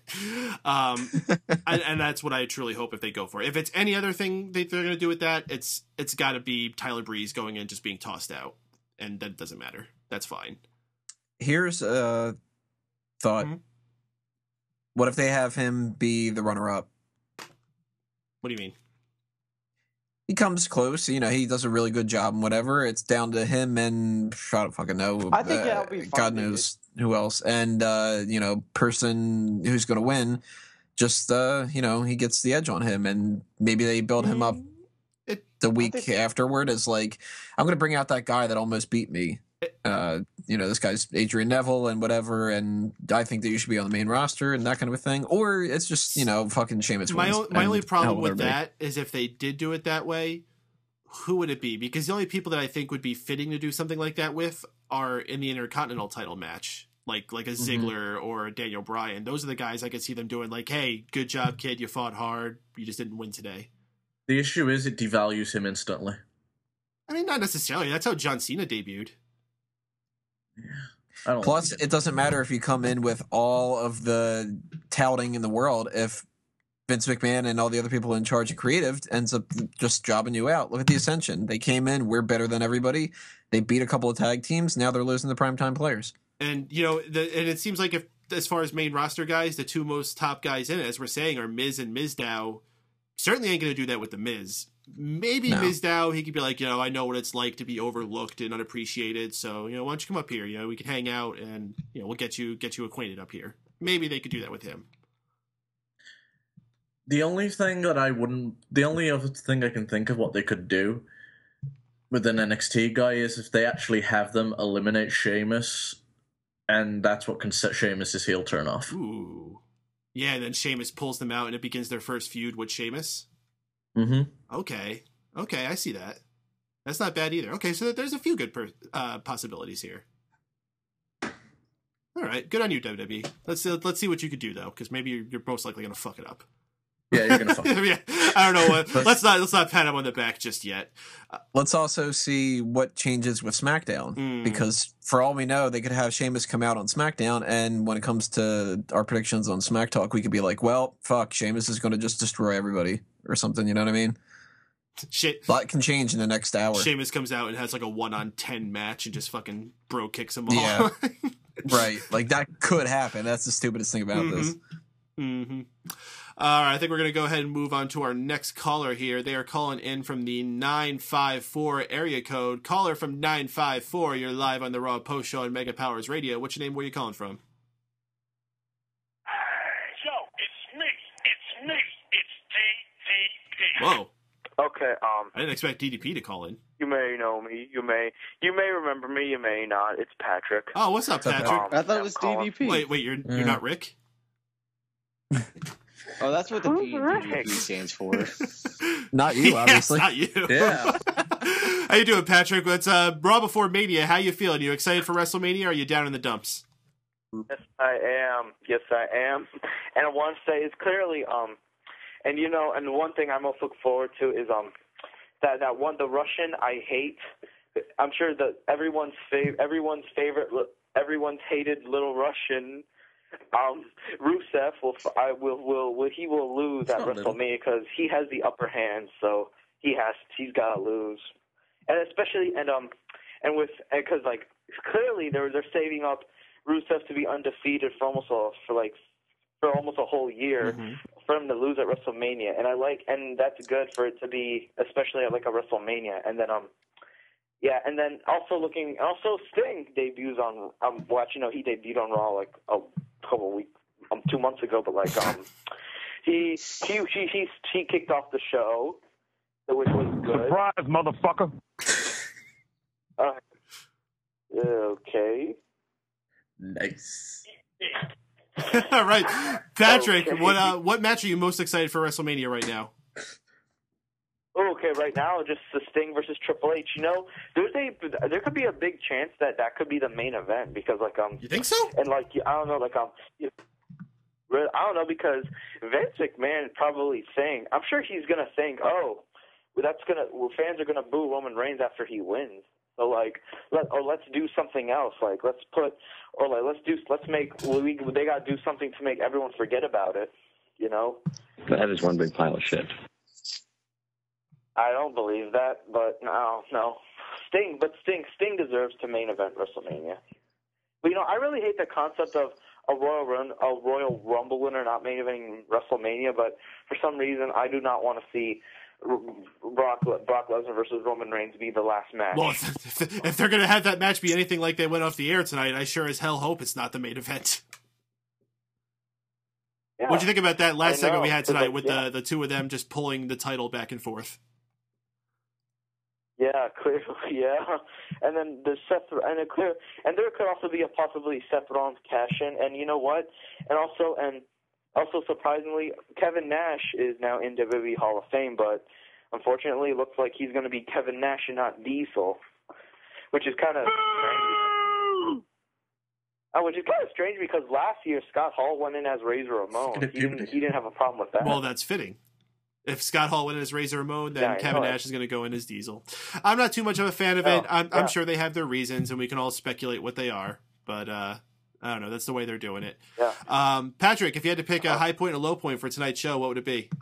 And that's what I truly hope if they go for. If it's any other thing they're going to do with that, it's got to be Tyler Breeze going in just being tossed out. And that doesn't matter. That's fine. Here's a thought. What if they have him be the runner-up? What do you mean? He comes close, you know, he does a really good job and whatever. It's down to him and I don't fucking know. I think I'll be fine, God dude. knows who else. And, you know, person who's going to win, just, you know, he gets the edge on him. And maybe they build him up the week afterward as like, I'm going to bring out that guy that almost beat me. You know, this guy's Adrian Neville and whatever, and I think that you should be on the main roster and that kind of a thing. Or it's just, you know, fucking Sheamus My wins. only And problem hell with with that is if they did do it that way, who would it be? Because the only people that I think would be fitting to do something like that with are in the Intercontinental title match, like a Ziggler or a Daniel Bryan. Those are the guys I could see them doing. Like, hey, good job, kid. You fought hard. You just didn't win today. The issue is it devalues him instantly. I mean, not necessarily. That's how John Cena debuted. Plus, it doesn't matter if you come in with all of the touting in the world if Vince McMahon and all the other people in charge of creative ends up just jobbing you out. Look at the Ascension. They came in, we're better than everybody. They beat a couple of tag teams. Now they're losing the primetime players. And, you know, and it seems like if, as far as main roster guys, the two most top guys in it, as we're saying, are Miz and Mizdow. Certainly ain't going to do that with the Miz. Maybe Mizdow, he could be like, you know, I know what it's like to be overlooked and unappreciated. So, you know, why don't you come up here? You know, we can hang out and, you know, we'll get you acquainted up here. Maybe they could do that with him. The only other thing I can think of what they could do with an NXT guy is if they actually have them eliminate Sheamus, and that's what can set Sheamus' heel turn off. Ooh. Yeah, and then Sheamus pulls them out and it begins their first feud with Sheamus. Mm-hmm. Okay, I see that. That's not bad either. Okay, so there's a few good possibilities here. All right, good on you, WWE. Let's see what you could do though, because maybe you're most likely gonna fuck it up. Yeah, you're gonna fuck it up. Yeah, I don't know what. let's not pat him on the back just yet. Let's also see what changes with SmackDown, because for all we know, they could have Sheamus come out on SmackDown, and when it comes to our predictions on Smack Talk, we could be like, well, fuck, Sheamus is going to just destroy everybody or something, you know what I mean? A lot can change in the next hour. Sheamus comes out and has like a 1-on-10 match and just fucking bro kicks them all. Yeah, right. Like, that could happen. That's the stupidest thing about this. Mm-hmm. All right, I think we're going to go ahead and move on to our next caller here. They are calling in from the 954 area code. Caller from 954, you're live on the Raw Post Show on Mega Powers Radio. What's your name? Where are you calling from? Yo, it's me. It's DDP. Whoa. Okay, I didn't expect DDP to call in. You may know me. You may remember me. You may not. It's Patrick. Oh, what's up, Patrick? I thought it was DDP. Wait, you're not Rick? Oh, that's what the DDP stands for. Not you, obviously. Yes, not you. Yeah. How you doing, Patrick? Let's Raw before Mania. How you feeling? You excited for WrestleMania? Or are you down in the dumps? Yes, I am. And I want to say it's clearly and you know, and the one thing I'm most looking forward to is that one, the Russian I hate. I'm sure that everyone's favorite, everyone's hated little Russian. Rusev will lose at WrestleMania because he has the upper hand, so he's got to lose, and especially because like clearly they're saving up Rusev to be undefeated for almost a whole year for him to lose at WrestleMania, and that's good for it to be especially at like a WrestleMania, and then yeah, and then also Sting debuts on he debuted on Raw like a couple of weeks, 2 months ago, but like he kicked off the show, which was good. Surprise, motherfucker. Okay. Nice. All right, Patrick. Okay. What match are you most excited for WrestleMania right now? Okay, right now, just the Sting versus Triple H. You know, there could be a big chance that could be the main event because, like, You think so? And like, I don't know, like, I don't know because Vince McMahon probably saying, I'm sure he's gonna think, fans are gonna boo Roman Reigns after he wins. So like, let's do something else. Like, they gotta do something to make everyone forget about it. You know? That is one big pile of shit. I don't believe that, but no. Sting deserves to main event WrestleMania. But, you know, I really hate the concept of, a Royal Rumble winner not main eventing WrestleMania, but for some reason I do not want to see Brock Lesnar versus Roman Reigns be the last match. Well, if they're going to have that match be anything like they went off the air tonight, I sure as hell hope it's not the main event. Yeah. What'd you think about that last segment we had tonight like, with the two of them just pulling the title back and forth? Yeah, clearly, yeah. And then the and there could also be a possibly Seth Rollins cash in, and you know what? And also surprisingly, Kevin Nash is now in WWE Hall of Fame, but unfortunately, it looks like he's going to be Kevin Nash and not Diesel, which is kind of strange. Which is kind of strange because last year Scott Hall went in as Razor Ramon. He didn't have a problem with that. Well, that's fitting. If Scott Hall went in as Razor Ramon, then Kevin Nash is going to go in as Diesel. I'm not too much of a fan of it. I'm sure they have their reasons, and we can all speculate what they are. But I don't know. That's the way they're doing it. Yeah. Patrick, if you had to pick a high point and a low point for tonight's show, what would it be?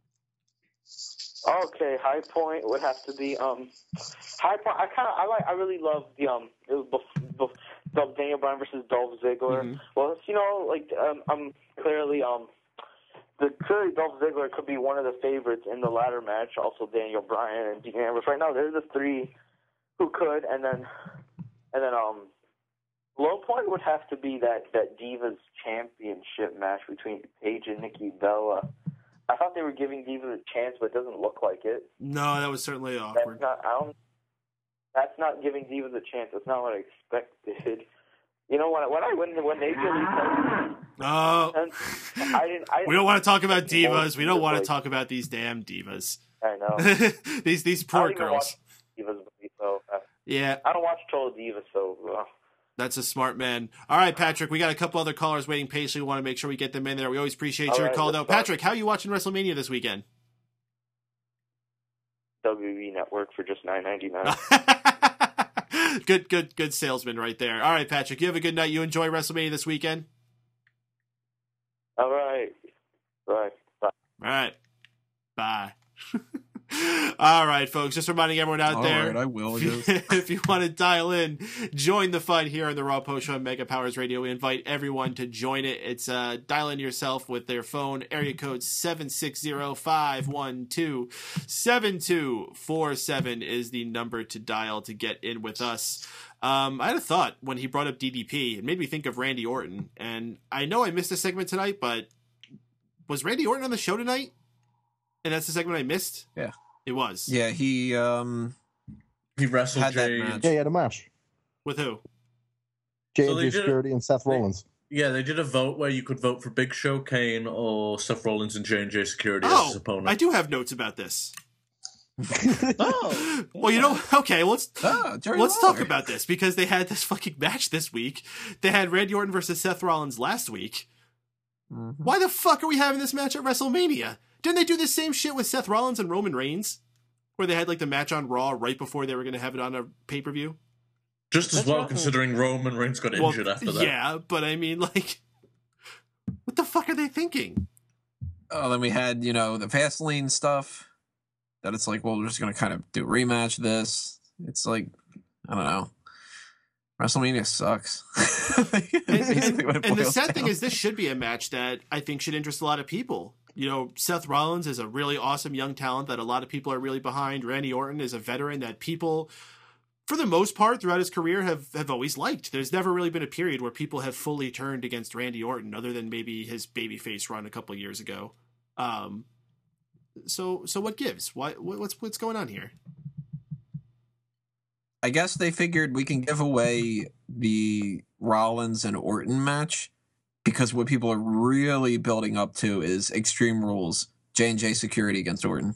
Okay, high point would have to be high point. I really love the Daniel Bryan versus Dolph Ziggler. Mm-hmm. Well, I'm clearly clearly Dolph Ziggler could be one of the favorites in the ladder match. Also Daniel Bryan and Dean Ambrose. Right now, they're the three who could, and then low point would have to be that Divas Championship match between Paige and Nikki Bella. I thought they were giving Divas a chance, but it doesn't look like it. No, that was certainly awkward. That's not giving Divas a chance. That's not what I expected. You know, when they really we don't want to talk about divas. We don't want to talk about these damn divas. I know. these poor girls. Divas, so, yeah. I don't watch Total Divas, so. That's a smart man. All right, Patrick, we got a couple other callers waiting patiently. We want to make sure we get them in there. We always appreciate your call, though. Patrick, how are you watching WrestleMania this weekend? WWE Network for just $9.99. Good salesman right there. All right, Patrick, you have a good night. You enjoy WrestleMania this weekend? All right. Bye. All right. Bye. All right, folks. Just reminding everyone out there. All right, I will. If you want to dial in, join the fun here on the Raw Post Show on Mega Powers Radio. We invite everyone to join it. It's dial in yourself with their phone. Area code 760-512-7247 is the number to dial to get in with us. I had a thought when he brought up DDP. It made me think of Randy Orton. And I know I missed a segment tonight, but was Randy Orton on the show tonight? And that's the segment I missed? Yeah. It was. Yeah, he wrestled had Jay. that match. Yeah, he had a match. With who? J.J. Security and Seth Rollins. Yeah, they did a vote where you could vote for Big Show, Kane, or Seth Rollins and J&J Security as his opponent. I do have notes about this. Oh. Well, you know, okay, let's talk about this, because they had this fucking match this week. They had Randy Orton versus Seth Rollins last week. Mm-hmm. Why the fuck are we having this match at WrestleMania? Didn't they do the same shit with Seth Rollins and Roman Reigns? Where they had like the match on Raw right before they were going to have it on a pay-per-view? Just as well, considering Roman Reigns got injured after that. Yeah, but I mean, like, what the fuck are they thinking? Oh, then we had, the Fastlane stuff. That it's like, well, we're just going to kind of do a rematch of this. It's like, I don't know. WrestleMania sucks. And the sad thing is, this should be a match that I think should interest a lot of people. You know, Seth Rollins is a really awesome young talent that a lot of people are really behind. Randy Orton is a veteran that people, for the most part, throughout his career have always liked. There's never really been a period where people have fully turned against Randy Orton, other than maybe his babyface run a couple of years ago. So what gives? What's going on here? I guess they figured we can give away the Rollins and Orton match because what people are really building up to is Extreme Rules, J&J Security against Orton.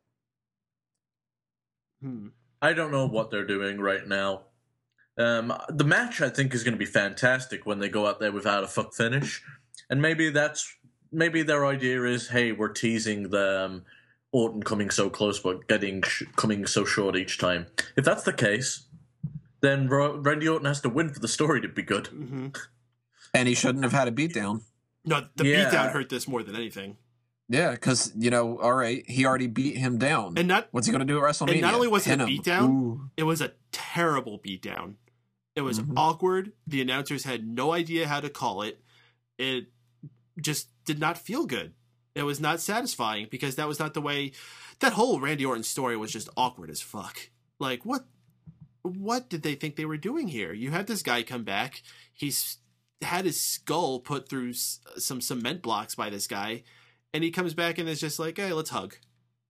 I don't know what they're doing right now. The match, I think, is going to be fantastic when they go out there without a fuck finish. And maybe their idea is, hey, we're teasing the Orton coming so close but coming so short each time. If that's the case, then Randy Orton has to win for the story to be good. Mm-hmm. And he shouldn't have had a beatdown. No, the beatdown hurt this more than anything. Yeah, because, all right, he already beat him down. And what's he going to do at WrestleMania? And not only was it a beatdown, Ooh. it was a terrible beatdown. It was awkward. The announcers had no idea how to call it. it just did not feel good. It was not satisfying because that was not the way. That whole Randy Orton story was just awkward as fuck. Like, what did they think they were doing here? You had this guy come back. He's had his skull put through some cement blocks by this guy, and he comes back and is just like, hey, let's hug.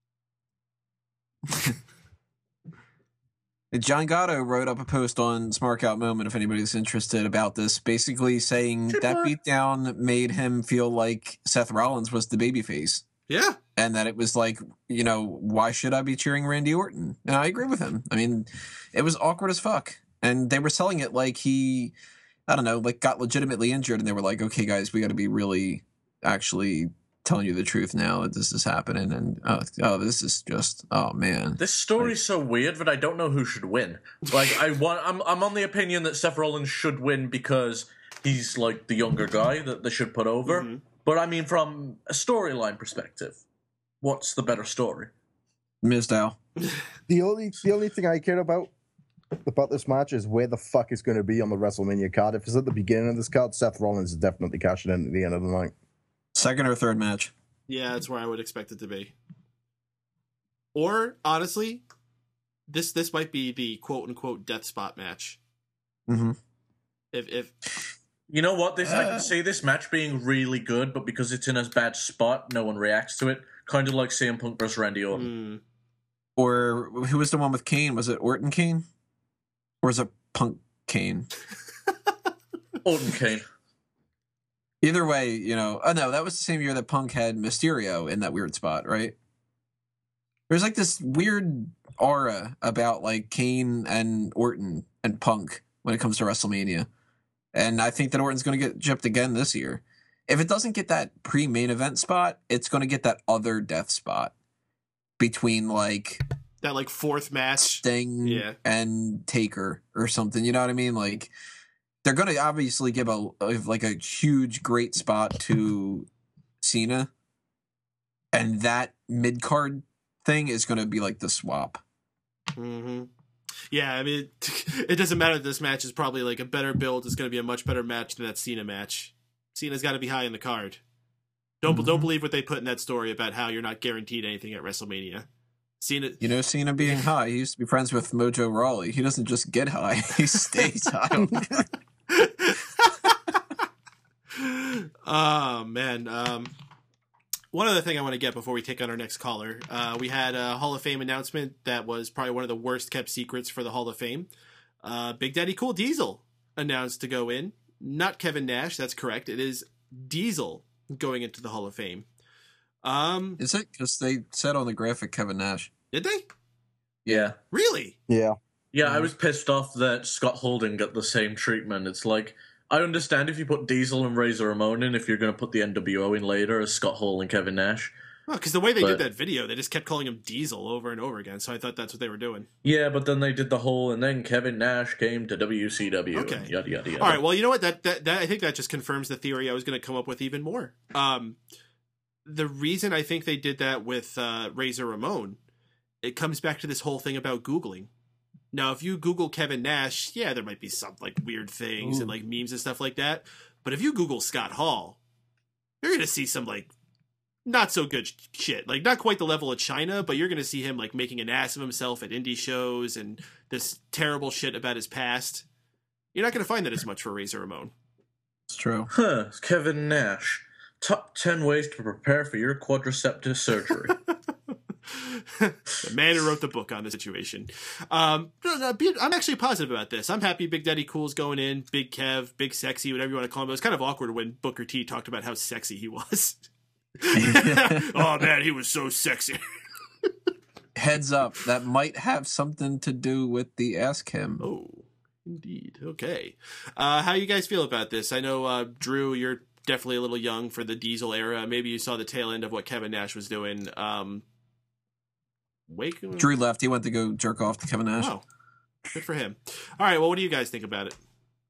John Gatto wrote up a post on Smarkout Moment, if anybody's interested, about this, basically saying that beatdown made him feel like Seth Rollins was the babyface. Yeah. And that it was like, you know, why should I be cheering Randy Orton? And I agree with him. I mean, it was awkward as fuck. And they were selling it like he, I don't know, like got legitimately injured. And they were like, okay, guys, we got to be really actually telling you the truth now that this is happening. And, this is just, oh, man. This story's so weird that I don't know who should win. Like, I'm on the opinion that Seth Rollins should win because he's, like, the younger guy that they should put over. Mm-hmm. But, I mean, from a storyline perspective, what's the better story? Mizdow. The only thing I care about this match is where the fuck it's going to be on the WrestleMania card. If it's at the beginning of this card, Seth Rollins is definitely cashing in at the end of the night. Second or third match. Yeah, that's where I would expect it to be. Or, honestly, this might be the quote-unquote death spot match. Mm-hmm. If you know what? I can see this match being really good, but because it's in a bad spot, no one reacts to it. Kind of like CM Punk versus Randy Orton. Or who was the one with Kane? Was it Orton Kane? Or is it Punk Kane? Orton Kane. Either way, you know... Oh, no, that was the same year that Punk had Mysterio in that weird spot, right? There's, like, this weird aura about, like, Kane and Orton and Punk when it comes to WrestleMania. And I think that Orton's going to get gypped again this year. If it doesn't get that pre-main event spot, it's going to get that other death spot between, like... That, like, fourth match. Sting and Taker or something, you know what I mean? Like... They're going to obviously give a huge, great spot to Cena. And that mid-card thing is going to be like the swap. Mm-hmm. Yeah, I mean, it doesn't matter that this match is probably like a better build. It's going to be a much better match than that Cena match. Cena's got to be high in the card. Don't believe what they put in that story about how you're not guaranteed anything at WrestleMania. Cena, you know, Cena being high, he used to be friends with Mojo Rawley. He doesn't just get high, he stays high. Oh, man. One other thing I want to get before we take on our next caller. We had a Hall of Fame announcement that was probably one of the worst kept secrets for the Hall of Fame. Big Daddy Cool Diesel announced to go in. Not Kevin Nash, that's correct. It is Diesel going into the Hall of Fame. Is it? Because they said on the graphic Kevin Nash. Did they? Yeah. Really? Yeah. Yeah, I was pissed off that Scott Holding got the same treatment. It's like, I understand if you put Diesel and Razor Ramon in, if you're going to put the NWO in later as Scott Hall and Kevin Nash. Well, because the way they did that video, they just kept calling him Diesel over and over again, so I thought that's what they were doing. Yeah, but then they did the whole, and then Kevin Nash came to WCW. Okay. And yada, yada, yada. All right, well, you know what? That I think that just confirms the theory I was going to come up with even more. The reason I think they did that with Razor Ramon, it comes back to this whole thing about Googling. Now, if you Google Kevin Nash, yeah, there might be some like weird things and like memes and stuff like that. But if you Google Scott Hall, you're going to see some like not so good shit. Like not quite the level of China, but you're going to see him like making an ass of himself at indie shows and this terrible shit about his past. You're not going to find that as much for Razor Ramon. It's true. Huh, Kevin Nash. Top 10 ways to prepare for your quadriceps surgery. The man who wrote the book on the situation. I'm actually positive about this. I'm happy Big Daddy Cool's going in. Big Kev, Big Sexy, whatever you want to call him. It was kind of awkward when Booker T talked about how sexy he was. Oh, man, he was so sexy. Heads up, that might have something to do with the Ask Him. Oh, indeed. Okay. How you guys feel about this? I know, Drew, you're definitely a little young for the Diesel era. Maybe you saw the tail end of what Kevin Nash was doing. Drew left. He went to go jerk off to Kevin Nash. Oh, good for him. All right, well, what do you guys think about it?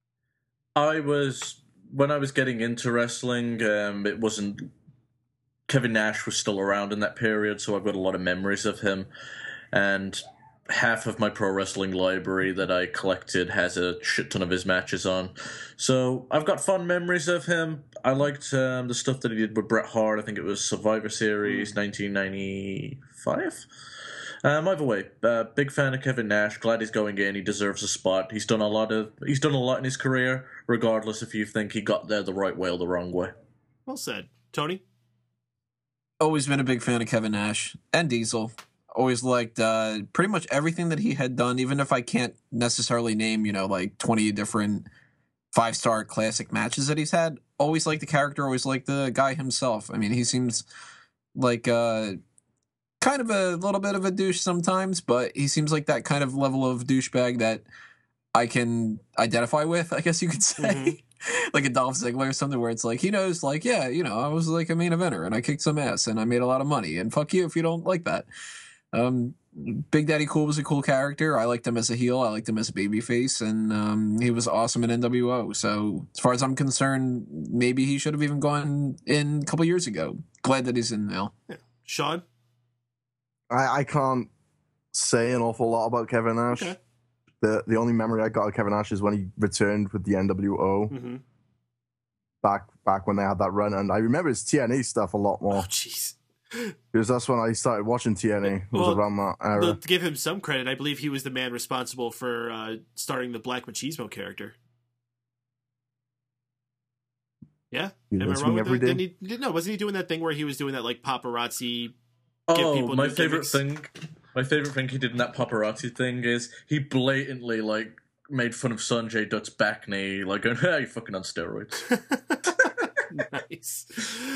When I was getting into wrestling, it wasn't... Kevin Nash was still around in that period, so I've got a lot of memories of him. And half of my pro wrestling library that I collected has a shit ton of his matches on. So I've got fond memories of him. I liked the stuff that he did with Bret Hart. I think it was Survivor Series 1995. Either way, big fan of Kevin Nash. Glad he's going in. He deserves a spot. He's done a lot in his career, regardless if you think he got there the right way or the wrong way. Well said, Tony. Always been a big fan of Kevin Nash and Diesel. Always liked pretty much everything that he had done, even if I can't necessarily name, like 20 different 5-star classic matches that he's had. Always liked the character, always liked the guy himself. I mean, he seems like kind of a little bit of a douche sometimes, but he seems like that kind of level of douchebag that I can identify with, I guess you could say. Mm-hmm. Like a Dolph Ziggler or something, where it's like, he knows, like, yeah, I was like a main eventer and I kicked some ass and I made a lot of money, and fuck you if you don't like that. Big Daddy Cool was a cool character. I liked him as a heel. I liked him as a babyface, and he was awesome in NWO. So as far as I'm concerned, maybe he should have even gone in a couple years ago. Glad that he's in now. Yeah. Sean? I can't say an awful lot about Kevin Nash. Okay. The only memory I got of Kevin Nash is when he returned with the NWO. Mm-hmm. Back when they had that run, and I remember his TNA stuff a lot more. Oh, jeez. Because that's when I started watching TNA. It was around that era. To give him some credit, I believe he was the man responsible for starting the Black Machismo character. Yeah? Am I wrong with that? Wasn't he doing that thing where he was doing that like paparazzi? My favorite thing he did in that paparazzi thing is he blatantly like made fun of Sanjay Dutt's back knee, like going, "Hey, you're fucking on steroids." Nice.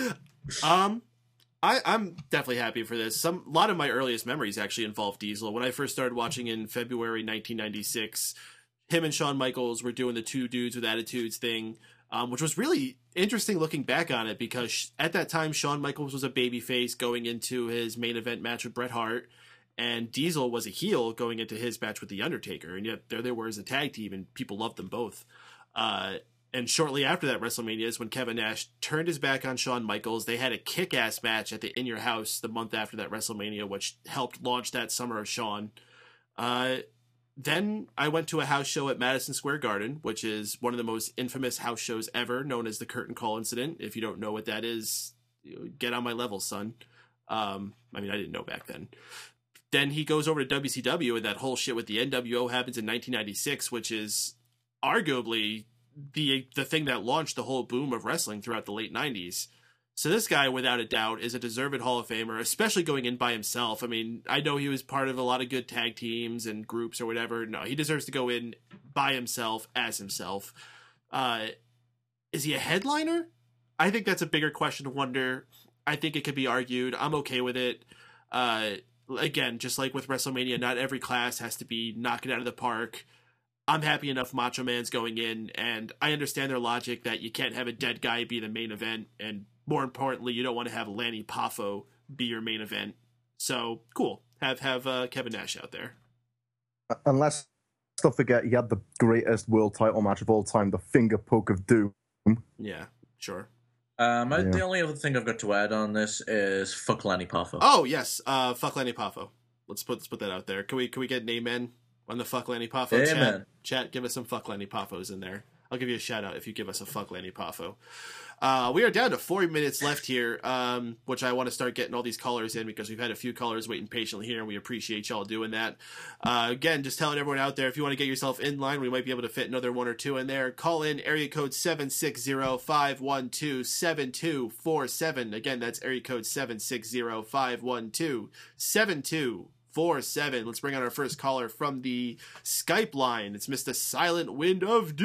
I'm definitely happy for this. A lot of my earliest memories actually involve Diesel. When I first started watching in February 1996, him and Shawn Michaels were doing the Two Dudes with Attitudes thing, which was really interesting looking back on it, because at that time Shawn Michaels was a babyface going into his main event match with Bret Hart, and Diesel was a heel going into his match with The Undertaker, and yet there they were as a tag team, and people loved them both. And shortly after that WrestleMania is when Kevin Nash turned his back on Shawn Michaels. They had a kick-ass match at the In Your House the month after that WrestleMania, which helped launch that summer of Shawn. Then I went to a house show at Madison Square Garden, which is one of the most infamous house shows ever, known as the Curtain Call Incident. If you don't know what that is, get on my level, son. I mean, I didn't know back then. Then he goes over to WCW, and that whole shit with the NWO happens in 1996, which is arguably the thing that launched the whole boom of wrestling throughout the late 90s. So this guy, without a doubt, is a deserved Hall of Famer, especially going in by himself. I mean, I know he was part of a lot of good tag teams and groups or whatever. No, he deserves to go in by himself, as himself. Is he a headliner? I think that's a bigger question to wonder. I think it could be argued. I'm okay with it. Again, just like with WrestleMania, not every class has to be knocking it out of the park. I'm happy enough Macho Man's going in, and I understand their logic that you can't have a dead guy be the main event, and more importantly, you don't want to have Lanny Poffo be your main event. So, cool. Have Kevin Nash out there. And let's not forget, he had the greatest world title match of all time, the Finger Poke of Doom. Yeah, sure. The only other thing I've got to add on this is fuck Lanny Poffo. Oh, yes. Fuck Lanny Poffo. Let's put that out there. Can we get an amen on the fuck Lanny Poffo? Amen. Chat, give us some fuck Lanny Poffos in there. I'll give you a shout out if you give us a fuck Lanny Poffo. We are down to 4 minutes left here, which I want to start getting all these callers in, because we've had a few callers waiting patiently here, and we appreciate y'all doing that. Again, just telling everyone out there, if you want to get yourself in line, we might be able to fit another one or two in there. Call in area code 760-512-7247. Again, that's area code 760-512-7247. Let's bring on our first caller from the Skype line. It's Mr. Silent Wind of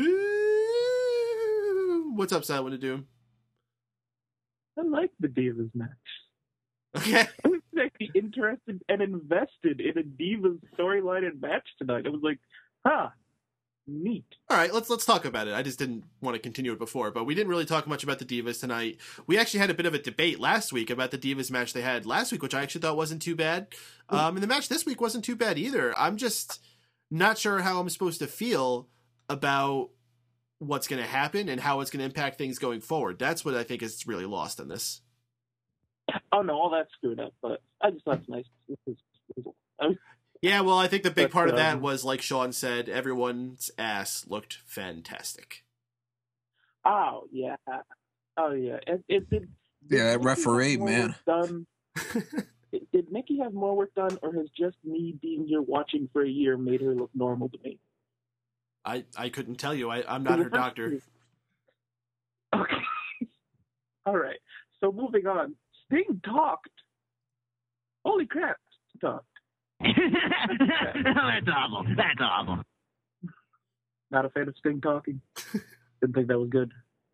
Doom. What's up, Silent Wind of Doom? I like the Divas match. Okay. I was actually interested and invested in a Divas storyline and match tonight. I was like, neat. All right, let's talk about it. I just didn't want to continue it before, but we didn't really talk much about the Divas tonight. We actually had a bit of a debate last week about the Divas match they had last week, which I actually thought wasn't too bad. And the match this week wasn't too bad either. I'm just not sure how I'm supposed to feel about what's going to happen and how it's going to impact things going forward. That's what I think is really lost in this. Oh no, all that's screwed up, but I just thought it's nice. Yeah, well, I think the big part of that was, like Sean said, everyone's ass looked fantastic. Oh, yeah. Oh yeah, did Yeah, Nikki referee, have more man. work done? Did Nikki have more work done, or has just me being here watching for a year made her look normal to me? I couldn't tell you. I'm not her doctor. Okay. All right. So moving on. Sting talked. Holy crap! He talked. That's awful. That's awful. Not a fan of Sting talking. Didn't think that was good.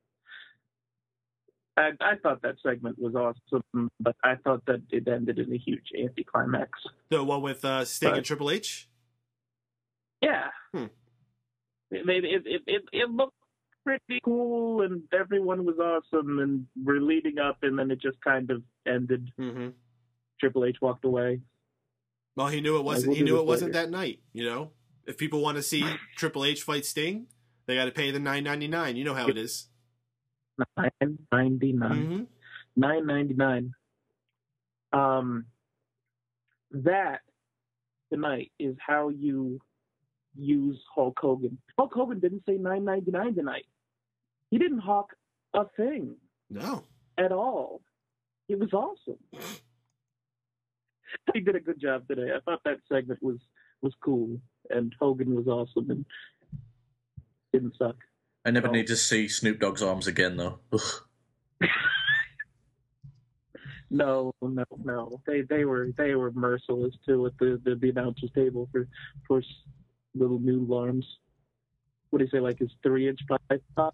I thought that segment was awesome, but I thought that it ended in a huge anticlimax. The one with Sting and Triple H? Yeah. It looked pretty cool, and everyone was awesome, and we're leading up, and then it just kind of ended. Mm-hmm. Triple H walked away. Well, he knew it wasn't. He knew it wasn't that night. You know, if people want to see Triple H fight Sting, they got to pay the $9.99. You know how it is. $9.99. $9.99. That tonight is how you use Hulk Hogan. Hulk Hogan didn't say $9.99 tonight. He didn't hawk a thing. No. At all. It was awesome. He did a good job today. I thought that segment was cool, and Hogan was awesome and didn't suck. I never need to see Snoop Dogg's arms again, though. No. They were merciless too at the announcer's table for little noodle arms. What do you say, like his 3-inch python?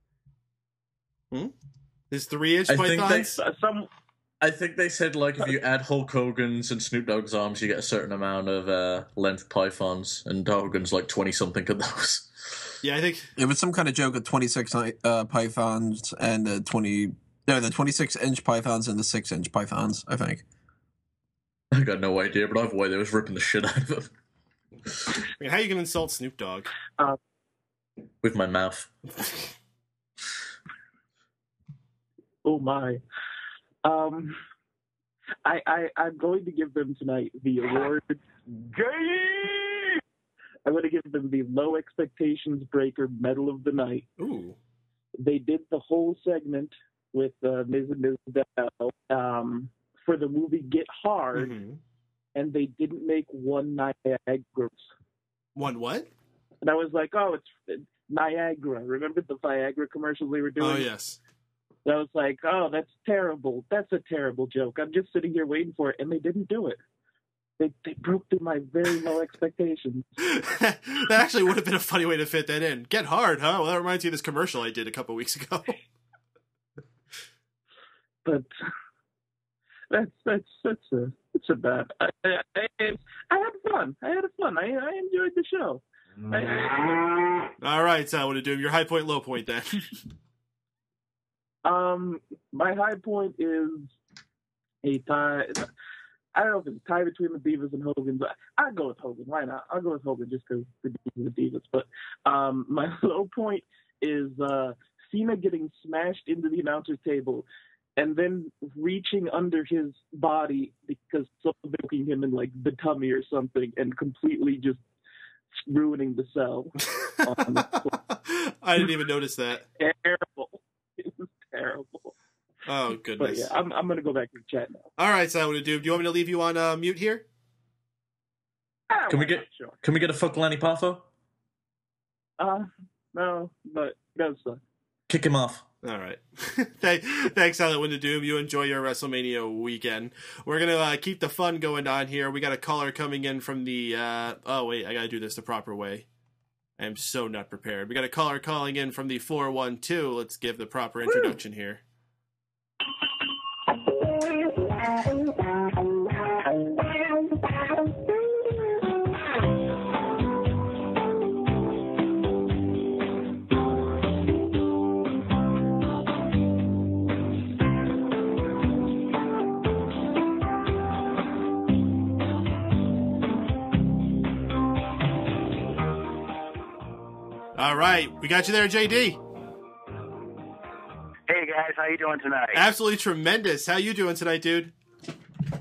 His 3-inch pythons? I think they said, like, if you add Hulk Hogan's and Snoop Dogg's arms, you get a certain amount of length pythons, and Hogan's like 20-something of those. Yeah, I think it was some kind of joke of 26 pythons and the 26-inch pythons and the 6-inch pythons, I think. I got no idea, but either way, they was ripping the shit out of them. I mean, how are you going to insult Snoop Dogg? With my mouth. Oh my. I'm going to give them tonight the award. I'm going to give them the Low Expectations Breaker Medal of the Night. Ooh. They did the whole segment with Ms. and Ms. Bell for the movie Get Hard, and they didn't make one Niagara. One what? And I was like, oh, it's Niagara. Remember the Viagra commercials they were doing? Oh, yes. And I was like, oh, that's terrible. That's a terrible joke. I'm just sitting here waiting for it, and they didn't do it. They broke through my very low expectations. That actually would have been a funny way to fit that in. Get Hard, huh? Well, that reminds me of this commercial I did a couple weeks ago. But it's a bad. I had fun. I enjoyed the show. All right, so what to do? Your high point, low point, then. My high point is a tie. I don't know if it's a tie between the Divas and Hogan, but I'd go with Hogan. Why not? I'll go with Hogan just because the Divas. But my low point is Cena getting smashed into the announcer's table and then reaching under his body because someone's poking him in like the tummy or something and completely just ruining the cell. I didn't even notice that. Terrible. It was terrible. Oh, goodness. But yeah, I'm going to go back to the chat now. All right, so do you want me to leave you on mute here? Can we get a fuck Lanny Poffo? No, but no, son. Kick him off. All right. Thanks, Silent Wind of Doom. You enjoy your WrestleMania weekend. We're going to keep the fun going on here. We got a caller coming in from the... oh, wait, I got to do this the proper way. I am so not prepared. We got a caller calling in from the 412. Let's give the proper introduction here. All right, we got you there, JD. Hey guys, how you doing tonight? Absolutely tremendous. How you doing tonight, dude?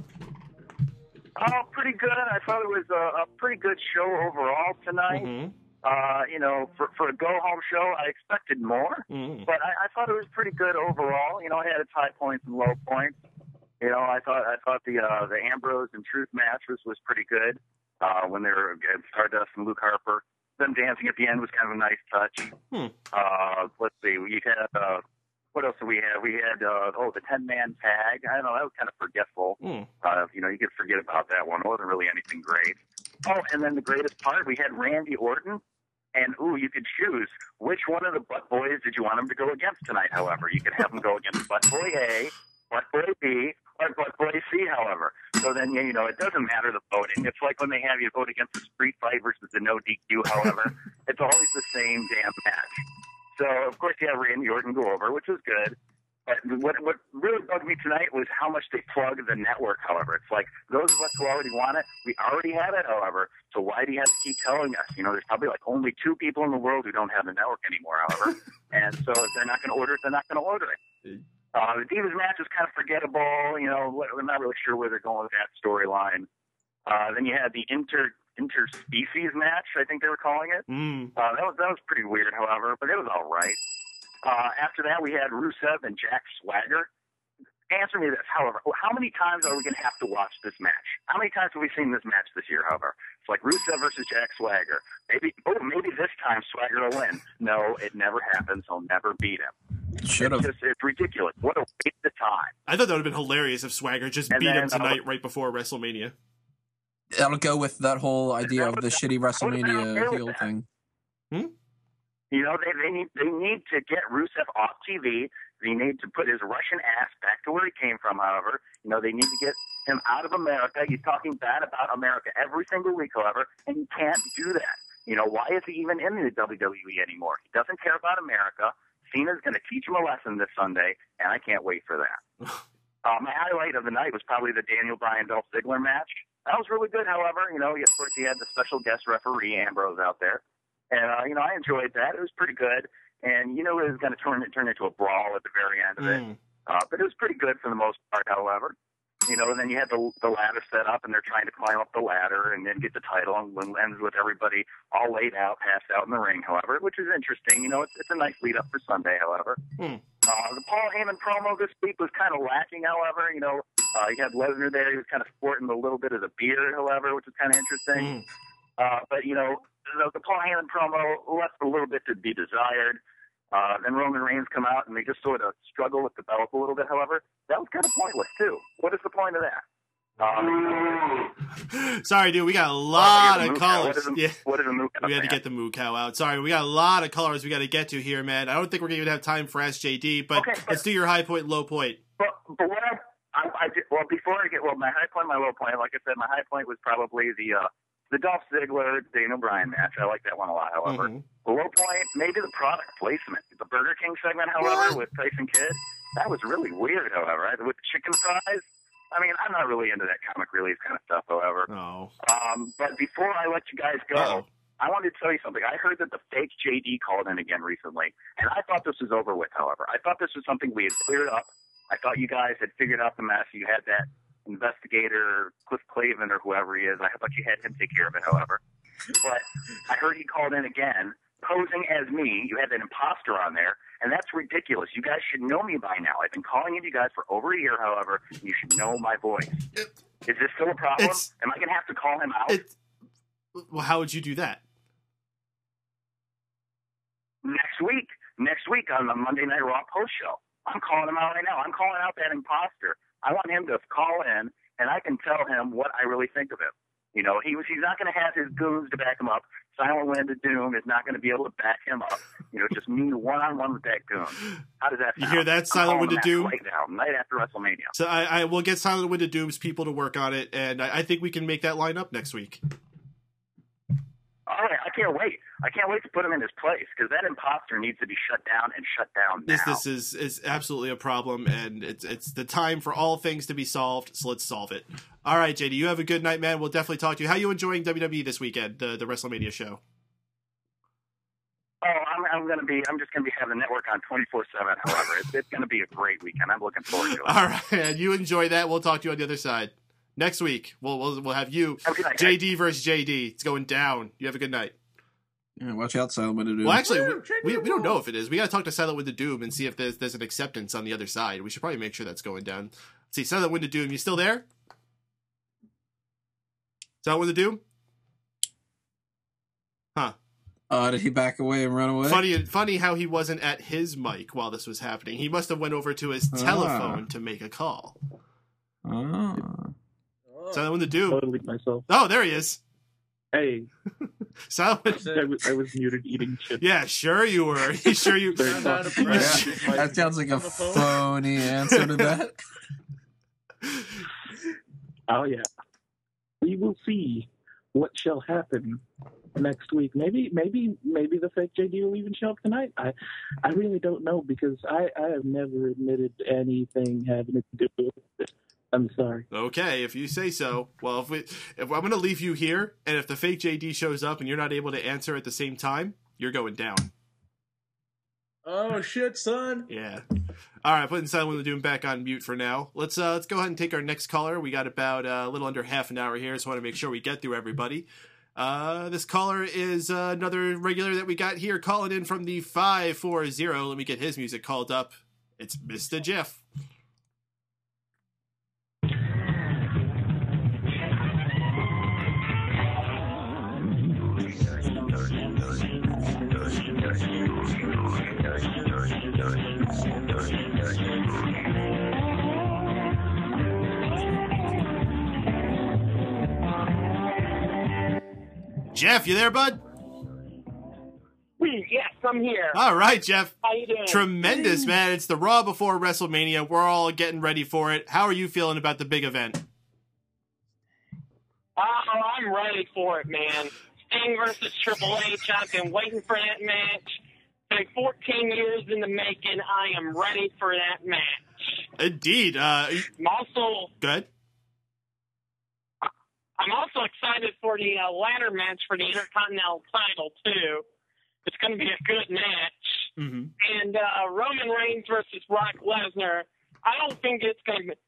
Oh, pretty good. I thought it was a pretty good show overall tonight. For a go-home show, I expected more, but I thought it was pretty good overall. It had its high points and low points. I thought the Ambrose and Truth match was pretty good when they were Stardust and Luke Harper. Them dancing at the end was kind of a nice touch. Let's see, we had what else did we have? We had the 10-man tag. I don't know, that was kind of forgetful. You could forget about that one. It wasn't really anything great. Oh, and then the greatest part, we had Randy Orton. And, you could choose which one of the Butt Boys did you want him to go against tonight, however. You could have him go against Butt Boy A, Butt Boy B, or Butt Boy C, however. So then, it doesn't matter the voting. It's like when they have you vote against the street fight versus the no DQ, however. It's always the same damn match. So, of course, you have Randy Orton go over, which was good. But what really bugged me tonight was how much they plugged the network, however. It's like, those of us who already want it, we already have it, however. So why do you have to keep telling us? There's probably like only 2 people in the world who don't have the network anymore, however. And so if they're not going to order it, they're not going to order it. The Divas match was kind of forgettable. We're not really sure where they're going with that storyline. Then you had the interspecies match, I think they were calling it. That was pretty weird, however, but it was all right. After that, we had Rusev and Jack Swagger. Answer me this, however. How many times are we going to have to watch this match? How many times have we seen this match this year, however? It's like Rusev versus Jack Swagger. Maybe this time Swagger will win. No, it never happens. He'll never beat him. It's ridiculous. What a waste of time. I thought that would have been hilarious if Swagger just beat him tonight right before WrestleMania. That'll go with that whole idea of the shitty WrestleMania heel thing. They need to get Rusev off TV. They need to put his Russian ass back to where he came from, however. They need to get him out of America. He's talking bad about America every single week, however, and he can't do that. Why is he even in the WWE anymore? He doesn't care about America. Cena's going to teach him a lesson this Sunday, and I can't wait for that. My highlight of the night was probably the Daniel Bryan-Dolph Ziggler match. That was really good, however. Of course, he had the special guest referee, Ambrose, out there. And, I enjoyed that. It was pretty good. And, it was going to turn into a brawl at the very end of it. But it was pretty good for the most part, however. And then you had the ladder set up, and they're trying to climb up the ladder and then get the title, and ends with everybody all laid out, passed out in the ring, however, which is interesting. It's a nice lead-up for Sunday, however. The Paul Heyman promo this week was kind of lacking, however. You had Lesnar there. He was kind of sporting a little bit of the beard, however, which is kind of interesting. But, the Paul Heyman promo left a little bit to be desired. Then Roman Reigns come out, and they just sort of struggle with the belt a little bit, however. That was kind of pointless, too. What is the point of that? Sorry, dude, we got a lot of callers. What is a moo cow? We had to get the moo cow out. Sorry, we got a lot of callers we got to get to here, man. I don't think we're going to even have time for SJD, but let's do your high point and low point. But what my high point, my low point, like I said, my high point was probably the Dolph Ziggler Daniel Bryan match. I like that one a lot, however. The low point, maybe the product placement. The Burger King segment, however, with Tyson Kidd, that was really weird, however, right? With the chicken fries. I mean, I'm not really into that comic relief kind of stuff, however. No. But before I let you guys go, I wanted to tell you something. I heard that the fake JD called in again recently, and I thought this was over with, however. I thought this was something we had cleared up. I thought you guys had figured out the mess. You had that investigator, Cliff Clavin or whoever he is. I thought you had him take care of it, however. But I heard he called in again, posing as me. You had that imposter on there, and that's ridiculous. You guys should know me by now. I've been calling into you guys for over a year, however. You should know my voice. Is this still a problem? Am I going to have to call him out? Well, how would you do that? Next week on the Monday Night Raw post show. I'm calling him out right now. I'm calling out that imposter. I want him to call in, and I can tell him what I really think of him. He's not going to have his goons to back him up. Silent Wind of Doom is not going to be able to back him up. Just me one-on-one with that goon. How does that sound? You hear that, Silent Wind of Doom? Right now, night after WrestleMania. So I will get Silent Wind of Doom's people to work on it, and I think we can make that line up next week. All right, I can't wait. I can't wait to put him in his place, because that imposter needs to be shut down and shut down now. This is absolutely a problem, and it's the time for all things to be solved, so let's solve it. All right, JD, you have a good night, man. We'll definitely talk to you. How are you enjoying WWE this weekend, the WrestleMania show? Oh, I'm just gonna be having the network on 24/7. However, it's gonna be a great weekend. I'm looking forward to it. All right, and you enjoy that. We'll talk to you on the other side next week. We'll have you, JD versus JD. It's going down. You have a good night. Yeah, watch out, Silent Window Doom. Well, actually, we don't know if it is. We got to talk to Silent Window Doom and see if there's an acceptance on the other side. We should probably make sure that's going down. Let's see, Silent Window Doom, you still there? Silent Window Doom? Huh. Did he back away and run away? Funny how he wasn't at his mic while this was happening. He must have went over to his telephone to make a call. Silent Window Doom. Totally myself. Oh, there he is. Hey. Silent. I was muted eating chips. Yeah, sure you were. Sure you. That sounds like a phony answer to that. Oh yeah. We will see what shall happen next week. Maybe the fake JD will even show up tonight. I really don't know because I have never admitted anything having to do with it. I'm sorry. Okay, if you say so. Well, if I'm going to leave you here, and if the fake JD shows up and you're not able to answer at the same time, you're going down. Oh shit, son. Yeah. All right, putting Silent Window Doom back on mute for now. Let's go ahead and take our next caller. We got about a little under half an hour here, so I want to make sure we get through everybody. This caller is another regular that we got here calling in from the 540. Let me get his music called up. It's Mr. Jeff. Jeff, you there, bud? Yes, I'm here. All right, Jeff. How you doing? Tremendous, man. It's the Raw before WrestleMania. We're all getting ready for it. How are you feeling about the big event? Oh, I'm ready for it, man. Sting versus Triple H. I've been waiting for that match. Been 14 years in the making. I am ready for that match. Indeed. I'm also good. I'm also excited for the ladder match for the Intercontinental title too. It's going to be a good match. Mm-hmm. And Roman Reigns versus Brock Lesnar. I don't think it's going to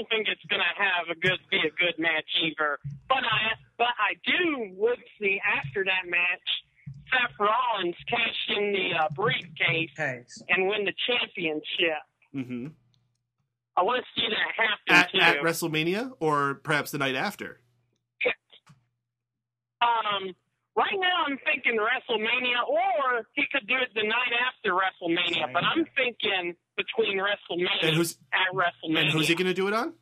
be a good match either. But I do would see after that match Seth Rollins cash in the briefcase and win the championship. Mm-hmm. I want to see that happen at WrestleMania or perhaps the night after. Right now I'm thinking WrestleMania, or he could do it the night after WrestleMania. But I'm thinking between WrestleMania at WrestleMania. And who's he going to do it on?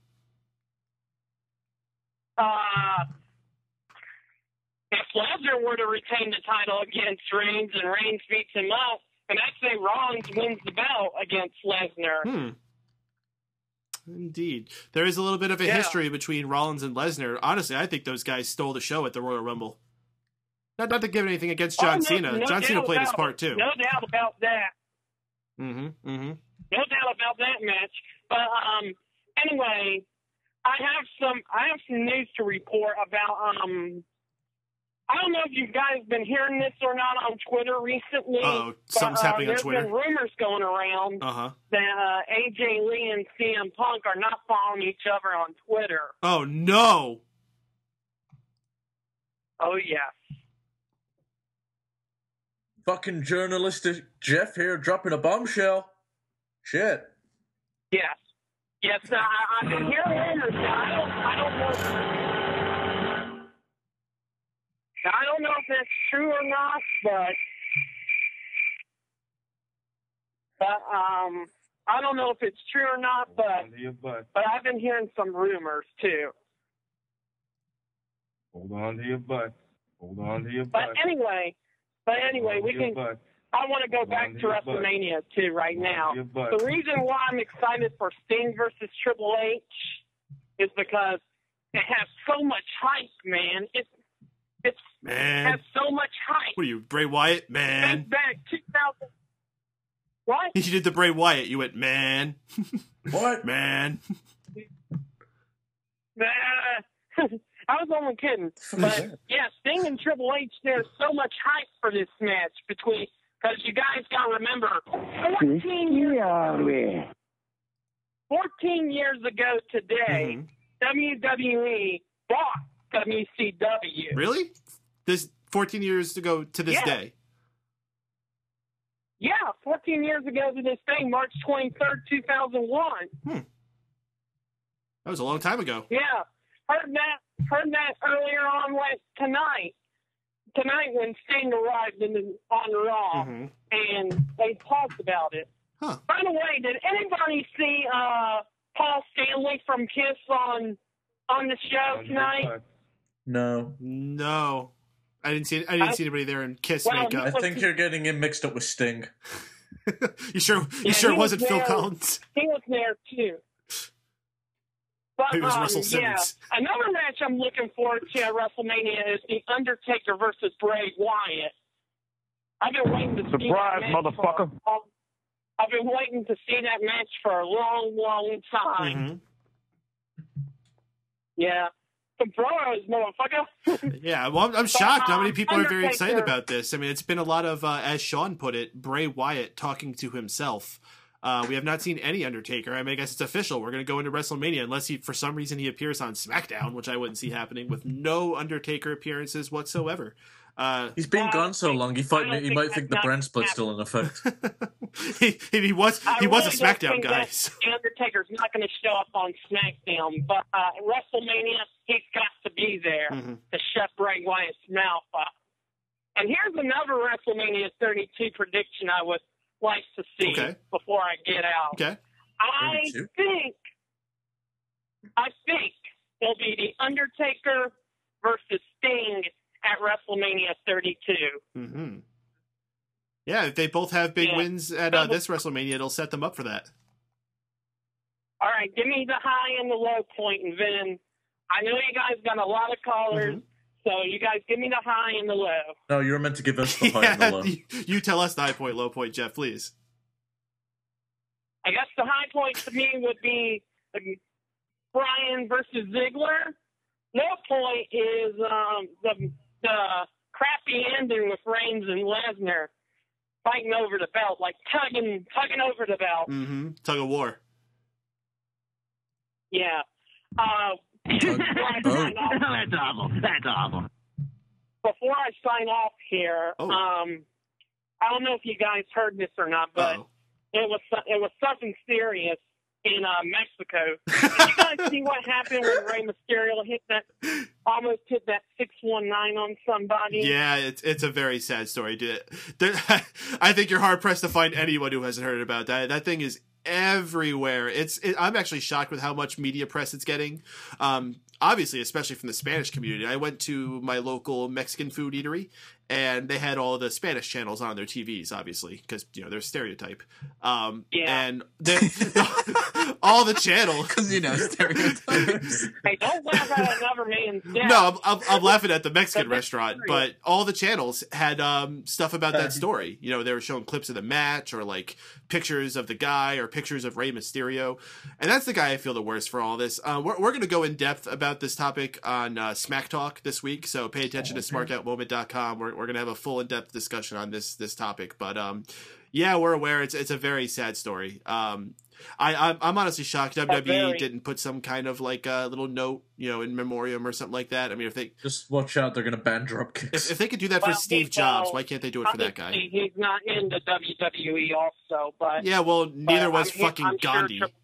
If Lesnar were to retain the title against Reigns and Reigns beats him up, then I'd say Rollins wins the belt against Lesnar. Indeed. There is a little bit of a history between Rollins and Lesnar. Honestly, I think those guys stole the show at the Royal Rumble. Not to give anything against John Cena. John Cena played his part too. No doubt about that. Mm-hmm. Mm-hmm. No doubt about that match. But anyway, I have some news to report about I don't know if you guys been hearing this or not on Twitter recently. Something's happening on Twitter. There's been rumors going around that AJ Lee and CM Punk are not following each other on Twitter. Oh no! Oh yeah. Fucking journalistic Jeff here dropping a bombshell. Shit. Yes. Yes, I've been hearing rumors. I don't know if that's true or not, but I don't know if it's true or not, but I've been hearing some rumors too. Hold on to your butt. Hold on to your butt. But anyway, we can. I want to go back to WrestleMania too right now. The reason why I'm excited for Sting versus Triple H is because it has so much hype, man. It has so much hype. What are you, Bray Wyatt? Man. Think back 2000. What? You did the Bray Wyatt. You went, man. What? Man. I was only kidding. But, yeah, Sting and Triple H, there's so much hype for this match because you guys got to remember, 14 years ago today, WWE bought WCW. Really? This 14 years ago to this day? Yeah, 14 years ago to this day, March 23rd, 2001. That was a long time ago. Yeah, heard that earlier on tonight. Tonight when Sting arrived on Raw, and they talked about it. Huh. By the way, did anybody see Paul Stanley from Kiss on the show tonight? No. I didn't see anybody there in Kiss makeup. I think you're getting him mixed up with Sting. You sure it wasn't Phil there. Collins? He was there too. But, Maybe it was Russell Simmons. Yeah, another match I'm looking forward to at WrestleMania is The Undertaker versus Bray Wyatt. I've been waiting to see that match motherfucker. I've been waiting to see that match for a long, long time. Yeah. Surprise, motherfucker. Yeah, well, I'm shocked how many people are very Undertaker- excited about this. I mean, it's been a lot of, as Sean put it, Bray Wyatt talking to himself. We have not seen any Undertaker. I mean, I guess it's official. We're going to go into WrestleMania unless for some reason he appears on SmackDown, which I wouldn't see happening, with no Undertaker appearances whatsoever. He's been gone so long, he might think the brand split's still in effect. he was a SmackDown guy. The Undertaker's not going to show up on SmackDown, but at WrestleMania, he's got to be there to shut Bray Wyatt's mouth up. And here's another WrestleMania 32 prediction I would like to see before I get out. Okay. I think it'll be The Undertaker versus Sting at WrestleMania 32. Yeah, if they both have big wins at this WrestleMania, it'll set them up for that. All right, give me the high and the low point, and then I know you guys got a lot of callers, so you guys give me the high and the low. No, you were meant to give us the high and the low. You tell us the high point, low point, Jeff, please. I guess the high point to me would be Bryan versus Ziggler. Low point is the crappy ending with Reigns and Lesnar fighting over the belt, like tugging over the belt. Tug of war. Yeah. That's awful. That's awful. Before I sign off here, I don't know if you guys heard this or not, but it was something serious in Mexico. Did you guys see what happened when Rey Mysterio almost hit that 619 on somebody? Yeah, it's a very sad story. I think you're hard pressed to find anyone who hasn't heard about that. That thing is everywhere. I'm actually shocked with how much media press it's getting. Obviously, especially from the Spanish community. I went to my local Mexican food eatery, and they had all the Spanish channels on their TVs, obviously, because they're stereotype. And all the channels, because stereotypes. Hey, don't laugh at another man's death. No, I'm laughing at the Mexican restaurant, but all the channels had stuff about that story. They were showing clips of the match, or like pictures of the guy, or pictures of Rey Mysterio, and that's the guy I feel the worst for all this. We're going to go in depth about this topic on Smack Talk this week, so pay attention to smarkoutmoment.com. We're going to have a full in-depth discussion on this topic, but yeah, we're aware it's a very sad story. I'm honestly shocked WWE didn't put some kind of like a little note, in memoriam or something like that. I mean, if they just watch out, they're going to ban drop kicks. If they could do that for Steve Jobs, why can't they do it for that guy? He's not in the WWE also, but yeah, well, neither was fucking Gandhi. Sure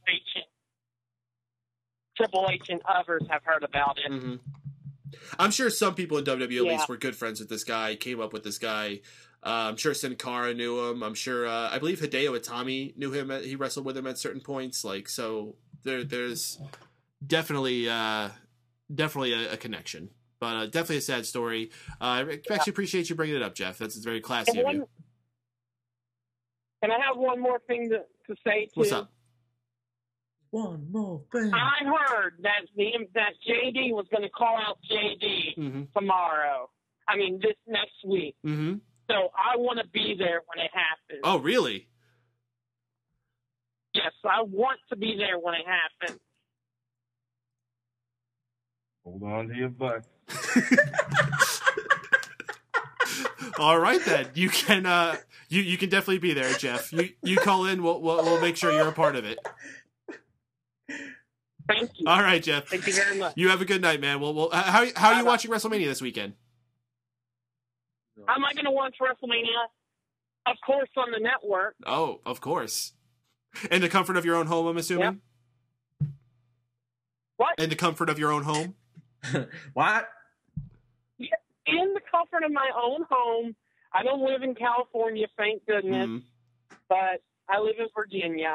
Triple H and others have heard about it. I'm sure some people in WWE at least were good friends with this guy, came up with this guy. I'm sure Sin Cara knew him. I'm sure, I believe Hideo Itami knew him. He wrestled with him at certain points. So there's definitely a connection, but definitely a sad story. I actually appreciate you bringing it up, Jeff. That's very classy of you. Can I have one more thing to say too? What's up? One more thing. I heard that JD was going to call out JD tomorrow. I mean, this next week. So I want to be there when it happens. Oh, really? Yes, I want to be there when it happens. Hold on to your butt. All right, then. You can you can definitely be there, Jeff. You call in. We'll make sure you're a part of it. Thank you. All right, Jeff. Thank you very much. You have a good night, man. Well, how are you watching WrestleMania this weekend? Am I going to watch WrestleMania? Of course, on the network. Oh, of course. In the comfort of your own home, I'm assuming? Yep. What? In the comfort of your own home? What? In the comfort of my own home. I don't live in California, thank goodness. But I live in Virginia.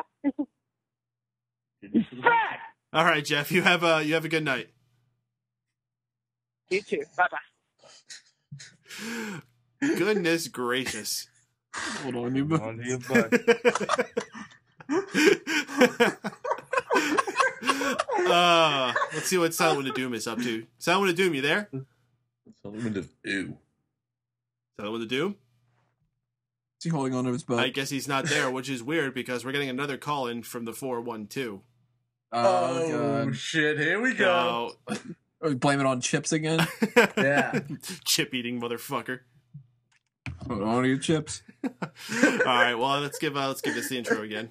All right, Jeff. You have a good night. You too. Bye-bye. Goodness gracious. Hold on, you let's see what Silent of Doom is up to. Silent of Doom, you there? Silent of Doom. Silent of Doom? Is he holding on to his butt? I guess he's not there, which is weird because we're getting another call in from the 412. Oh, God. Shit, here we go. Are we blaming it on chips again? Yeah. Chip eating motherfucker. Hold on to your chips. All right, well, let's give this the intro again.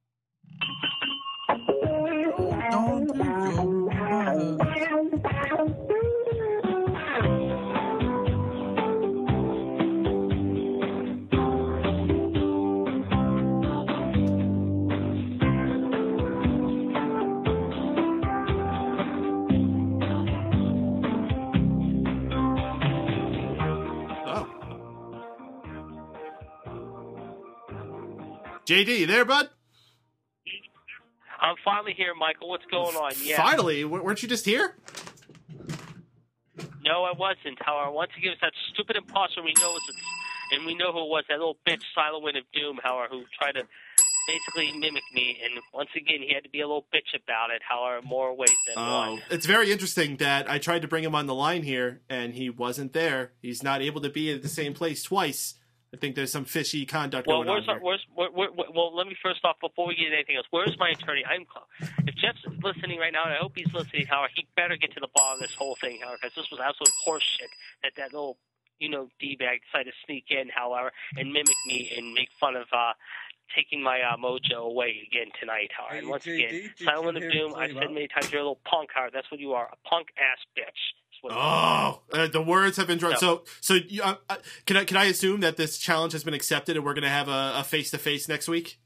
JD, you there, bud? I'm finally here, Michael. What's going on? Yeah. Finally? Weren't you just here? No, I wasn't. However, once again, it's that stupid imposter we know and we know who it was, that little bitch Silent of Doom, however, who tried to basically mimic me. And once again, he had to be a little bitch about it, however, more ways than one. It's very interesting that I tried to bring him on the line here, and he wasn't there. He's not able to be at the same place twice. I think there's some fishy conduct going on here. Well, let me first off, before we get anything else, where's my attorney? If Jeff's listening right now, and I hope he's listening, Howard, he better get to the bottom of this whole thing, Howard, because this was absolute horse shit that little, D-bag decided to sneak in, however, and mimic me and make fun of taking my mojo away again tonight, Howard. And once again, Silent of Doom, I've said many times, you're a little punk, Howard. That's what you are, a punk-ass bitch. The words have been drawn. So can I assume that this challenge has been accepted and we're going to have a face-to-face next week?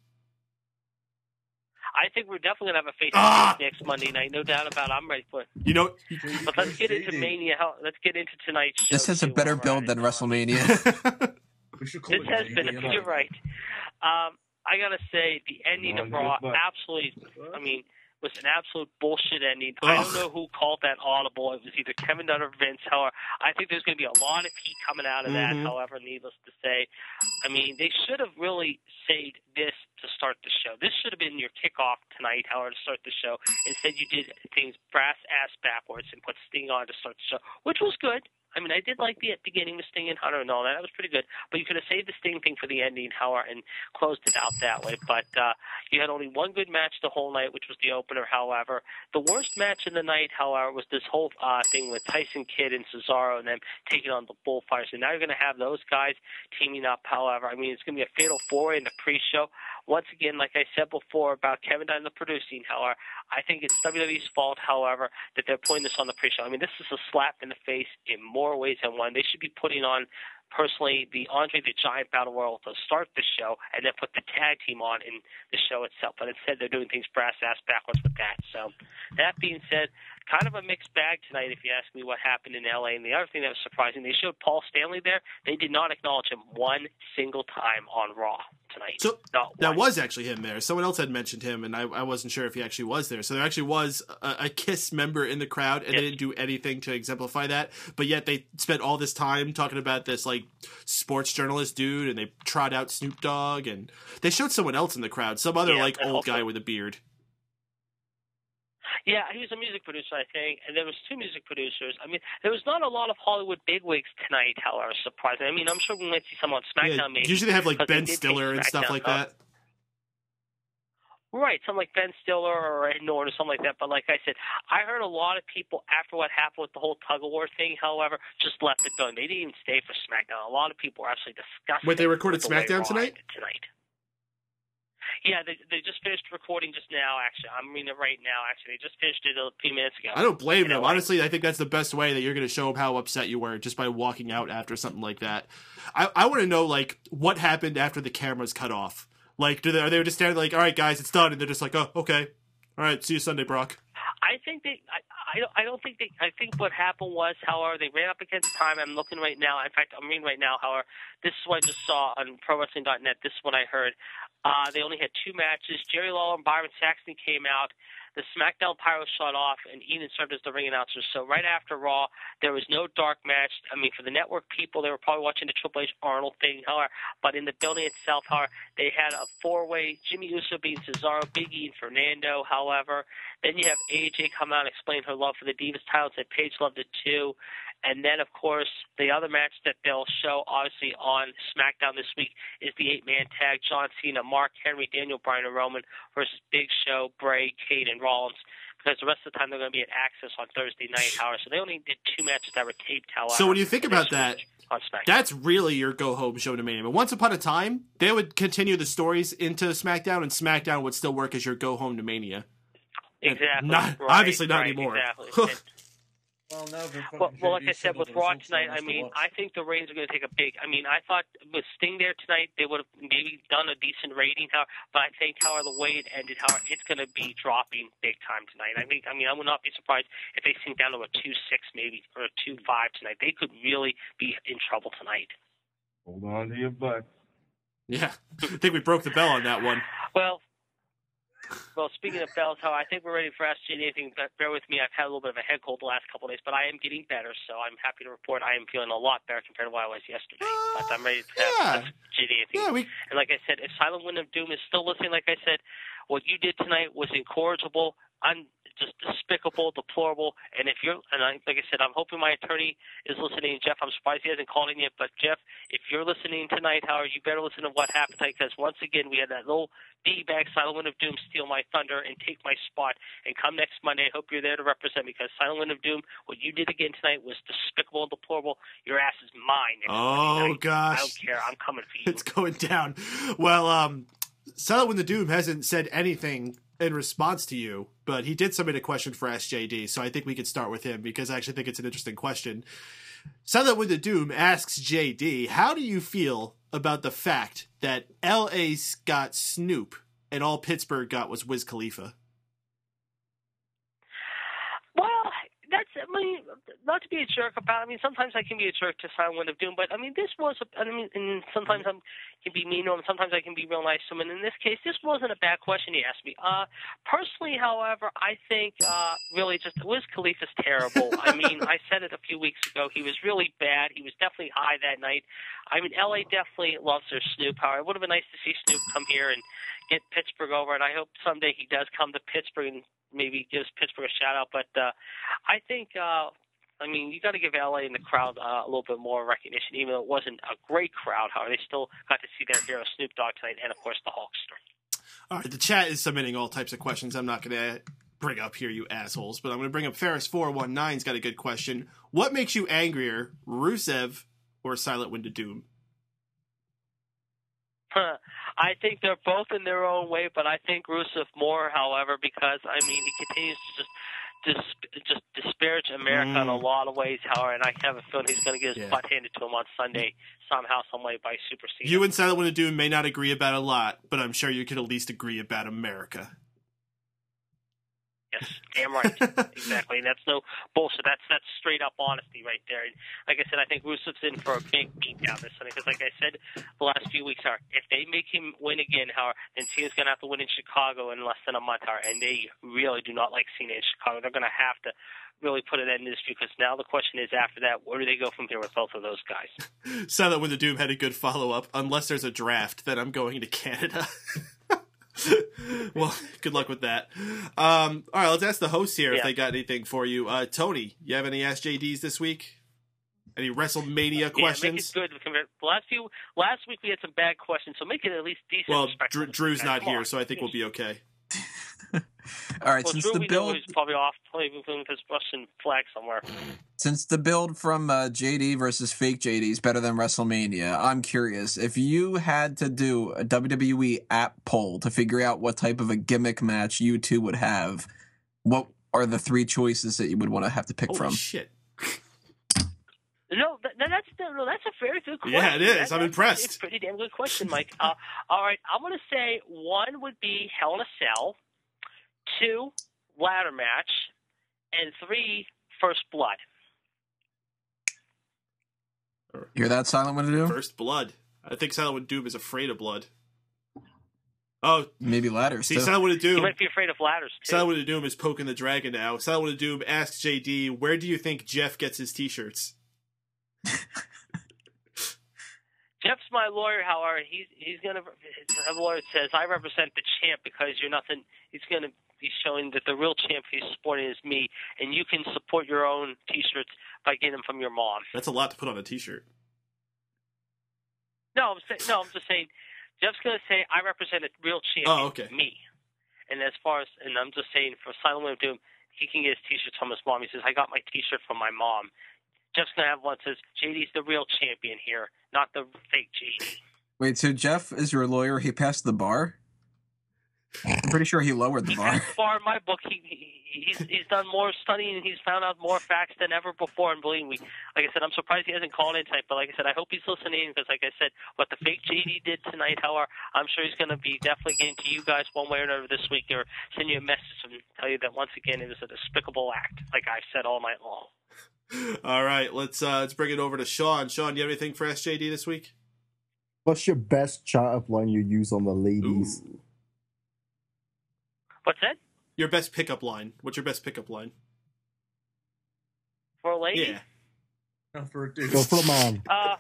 I think we're definitely going to have a face-to-face next Monday night. No doubt about it. I'm ready for it. But let's get into Mania. Let's get into tonight's show. This has a better build than WrestleMania. You're right. I got to say, the ending of Raw absolutely, was an absolute bullshit ending. I don't know who called that audible. It was either Kevin Dunn or Vince. However, I think there's going to be a lot of heat coming out of that, however, needless to say. They should have really saved this to start the show. This should have been your kickoff tonight, however, to start the show. Instead, you did things brass-ass backwards and put Sting on to start the show, which was good. I did like the beginning with Sting and Hunter and all that. That was pretty good. But you could have saved the Sting thing for the ending, however, and closed it out that way. But you had only one good match the whole night, which was the opener, however. The worst match of the night, however, was this whole thing with Tyson Kidd and Cesaro and them taking on the Bullfighters. And now you're going to have those guys teaming up, however. It's going to be a fatal four-way in the pre-show. Once again, like I said before about Kevin Dunn, the producing, however, I think it's WWE's fault, however, that they're putting this on the pre-show. This is a slap in the face in more ways than one. They should be putting on, personally, the Andre the Giant Battle Royal to start the show and then put the tag team on in the show itself. But instead, they're doing things brass-ass backwards with that. So, that being said, kind of a mixed bag tonight, if you ask me what happened in L.A. And the other thing that was surprising, they showed Paul Stanley there. They did not acknowledge him one single time on Raw tonight. So that was actually him there. Someone else had mentioned him, and I wasn't sure if he actually was there. So there actually was a KISS member in the crowd, and they didn't do anything to exemplify that. But yet they spent all this time talking about this sports journalist dude, and they trot out Snoop Dogg, and they showed someone else in the crowd, some other old guy with a beard. Yeah, he was a music producer, I think, and there was two music producers. There was not a lot of Hollywood bigwigs tonight, however, surprisingly. I'm sure we might see some on SmackDown, maybe. Usually they have, Ben Stiller and stuff like that. Right, something like Ben Stiller or Ed Norton or something like that. But like I said, I heard a lot of people, after what happened with the whole tug-of-war thing, however, just left it going. They didn't even stay for SmackDown. A lot of people were actually disgusted. Wait, they recorded SmackDown tonight? Yeah, they just finished recording just now, actually. I'm reading it right now, actually. They just finished it a few minutes ago. I don't blame them. Honestly, I think that's the best way that you're going to show them how upset you were, just by walking out after something like that. I want to know, like, what happened after the cameras cut off. Like, are they just standing like, all right, guys, it's done, and they're just like, oh, okay. All right, see you Sunday, Brock. I think I think what happened was, however, they ran up against time. I'm looking right now. In fact, I'm reading right now. However, this is what I just saw on ProWrestling.net. This is what I heard. They only had 2 matches. Jerry Lawler and Byron Saxton came out. The SmackDown Pyro shut off, and Eden served as the ring announcer. So right after Raw, there was no dark match. I mean, for the network people, they were probably watching the Triple H Arnold thing, however. But in the building itself, however, they had a 4-way, Jimmy Uso beating Cesaro, Big E, and Fernando, however. Then you have AJ come out and explain her love for the Divas title, and said Paige loved it too. And then, of course, the other match that they'll show, obviously, on SmackDown this week is the 8-man tag, John Cena, Mark Henry, Daniel Bryan, and Roman versus Big Show, Bray, Kane, and Rollins. Because the rest of the time they're going to be at Access on Thursday night, however. So they only did 2 matches that were taped, however. So when you think about that, that's really your go-home show to Mania. But once upon a time, they would continue the stories into SmackDown, and SmackDown would still work as your go-home to Mania. Exactly. Obviously not anymore. Exactly. Well, like I said, with Raw tonight, I mean, I think the ratings are going to take a big. I mean, I thought with Sting there tonight, they would have maybe done a decent rating, but I think, however, the way it ended, it's going to be dropping big time tonight. I mean, I would not be surprised if they sink down to a 2.6 maybe or a 2.5 tonight. They could really be in trouble tonight. Hold on to your butt. Yeah, I think we broke the bell on that one. Well, speaking of bells, I think we're ready for Ask JD. Anything, but bear with me. I've had a little bit of a head cold the last couple of days, but I am getting better, so I'm happy to report I am feeling a lot better compared to what I was yesterday. But I'm ready to have Ask JD. And like I said, if Silent Wind of Doom is still listening, like I said, what you did tonight was incorrigible, just despicable, deplorable. And if you're, like I said, I'm hoping my attorney is listening. Jeff, I'm surprised he hasn't called in yet. But Jeff, if you're listening tonight, you better listen to what happened tonight, because once again we had that little D-bag Silent Wind of Doom steal my thunder and take my spot. And come next Monday, I hope you're there to represent me, because Silent Wind of Doom, what you did again tonight was despicable and deplorable. Your ass is mine. Oh gosh, I don't care. I'm coming for you. It's going down. Well, Silent Wind of Doom hasn't said anything in response to you, but he did submit a question for SJD, so I think we could start with him, because I actually think it's an interesting question. Silent Wind of Doom asks JD, how do you feel about the fact that LA got Snoop and all Pittsburgh got was Wiz Khalifa? Well, not to be a jerk about it. Sometimes I can be a jerk to Silent Wind of Doom, but this was, and sometimes I can be mean to him, sometimes I can be real nice to him, and in this case, this wasn't a bad question he asked me. Personally, however, I think really just Wiz Khalifa's terrible. I said it a few weeks ago. He was really bad. He was definitely high that night. LA definitely loves their Snoop. However, it would have been nice to see Snoop come here and get Pittsburgh over, and I hope someday he does come to Pittsburgh and maybe gives Pittsburgh a shout out. But I think, you got to give LA and the crowd a little bit more recognition, even though it wasn't a great crowd. However, they still got to see their hero Snoop Dogg tonight, and of course the Hulkster. All right, the chat is submitting all types of questions. I'm not going to bring up here, you assholes, but I'm going to bring up Ferris419's got a good question. What makes you angrier, Rusev or Silent Wind of Doom? I think they're both in their own way, but I think Rusev more, however, because he continues to just disparage America in a lot of ways, however, and I have a feeling he's going to get his butt handed to him on Sunday somehow, some way by Super Cena. You and Silent Wind of Doom may not agree about a lot, but I'm sure you could at least agree about America. Yes, damn right. Exactly. And that's no bullshit. That's straight up honesty right there. And like I said, I think Rusev's in for a big beatdown this Sunday, because like I said the last few weeks, if they make him win again, then Cena's going to have to win in Chicago in less than a month, and they really do not like Cena in Chicago. They're going to have to really put an end to this, because now the question is, after that, where do they go from here with both of those guys? Silent Wind of Doom had a good follow-up. Unless there's a draft, then I'm going to Canada. Well, good luck with that. All right, let's ask the hosts here if they got anything for you. Tony, you have any Ask JDs this week? Any WrestleMania questions? Make it good. Last week we had some bad questions, so make it at least decent. Well, Drew's not here, so I think we'll be okay. All right, Well, since Drew, the we know build he's probably off playing with his Russian flag somewhere. since the build from JD versus fake JD is better than WrestleMania, I'm curious if you had to do a WWE app poll to figure out what type of a gimmick match you two would have. What are the 3 choices that you would want to have to pick Holy from? shit. No, that's a very good question. Yeah, it is. I'm impressed. It's a pretty damn good question, Mike. All right, I'm going to say 1 would be Hell in a Cell, 2, ladder match, and 3, First Blood. Hear that, Silent Winter Doom? First Blood. I think Silent Winter Doom is afraid of blood. Oh, maybe ladders. See, too. Silent Winter Doom. You might be afraid of ladders, too. Silent Winter Doom is poking the dragon now. Silent Winter Doom asks JD, where do you think Jeff gets his t-shirts? Jeff's my lawyer, however. He's going to. His lawyer says, I represent the champ because you're nothing. He's going to be showing that the real champ he's supporting is me, and you can support your own T-shirts by getting them from your mom. That's a lot to put on a T-shirt. No, I'm just saying. Jeff's going to say, I represent a real champ. Oh, okay. Me. And as far as, and I'm just saying, for Silent Winter Doom, he can get his T-shirts from his mom. He says, I got my T-shirt from my mom. Jeff's going to have one that says, JD's the real champion here, not the fake JD. Wait, so Jeff is your lawyer? He passed the bar? I'm pretty sure he lowered the bar. As far in my book, he's done more studying and he's found out more facts than ever before. And believe me, like I said, I'm surprised he hasn't called in tonight. But like I said, I hope he's listening because, like I said, what the fake JD did tonight, however, I'm sure he's going to be definitely getting to you guys one way or another this week, or send you a message and tell you that once again it was a despicable act, like I've said all night long. All right, let's bring it over to Sean. Sean, do you have anything for SJD this week? What's your best chat-up line you use on the ladies? Ooh. What's that? Your best pickup line. What's your best pickup line? For a lady? Yeah. No, for a dude. Go for a man.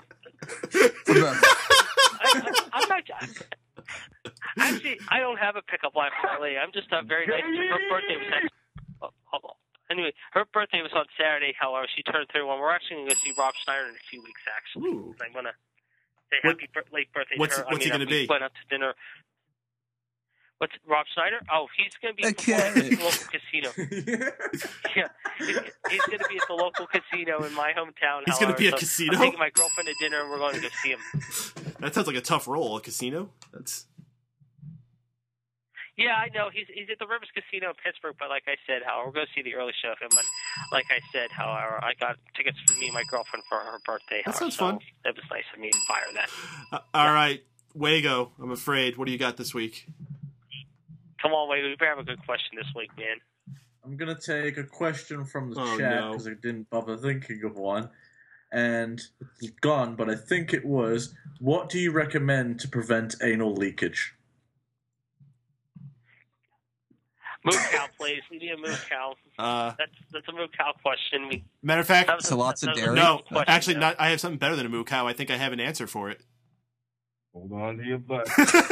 I'm not. Actually, I don't have a pickup line for my lady. I'm just very nice. Her birthday was anyway. Her birthday was on Saturday. However, she turned 31. We're actually going to go see Rob Schneider in a few weeks. Actually, Ooh. I'm going to say happy late birthday to her. What's he going to be? We went out to dinner. What's Rob Schneider? Oh, he's going to be at the local casino. Yeah, he's going to be at the local casino in my hometown. He's going to be at a casino? I'm taking my girlfriend to dinner, and we're going to go see him. That sounds like a tough role, a casino. That's. Yeah, I know. He's at the Rivers Casino in Pittsburgh, but like I said, however, we're going to see the early show of him. But like I said, however, I got tickets for me and my girlfriend for her birthday. That sounds fun. It was nice of me to fire that. All right, Wago, I'm afraid. What do you got this week? Come on, Wago. We better have a good question this week, man. I'm going to take a question from the Oh, chat no. because I didn't bother thinking of one. And it's gone, but I think it was, what do you recommend to prevent anal leakage? Moo cow, please. We need a moo cow. That's a moo cow question. Matter of fact, So lots of dairy? No, Question, actually, yeah. not. I have something better than a moo cow. I think I have an answer for it. Hold on to your butt.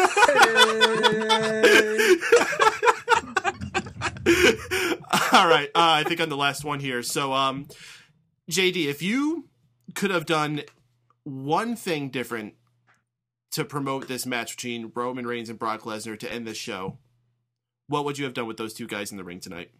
All right, I think I'm the last one here. So, JD, if you could have done one thing different to promote this match between Roman Reigns and Brock Lesnar to end this show, what would you have done with those two guys in the ring tonight?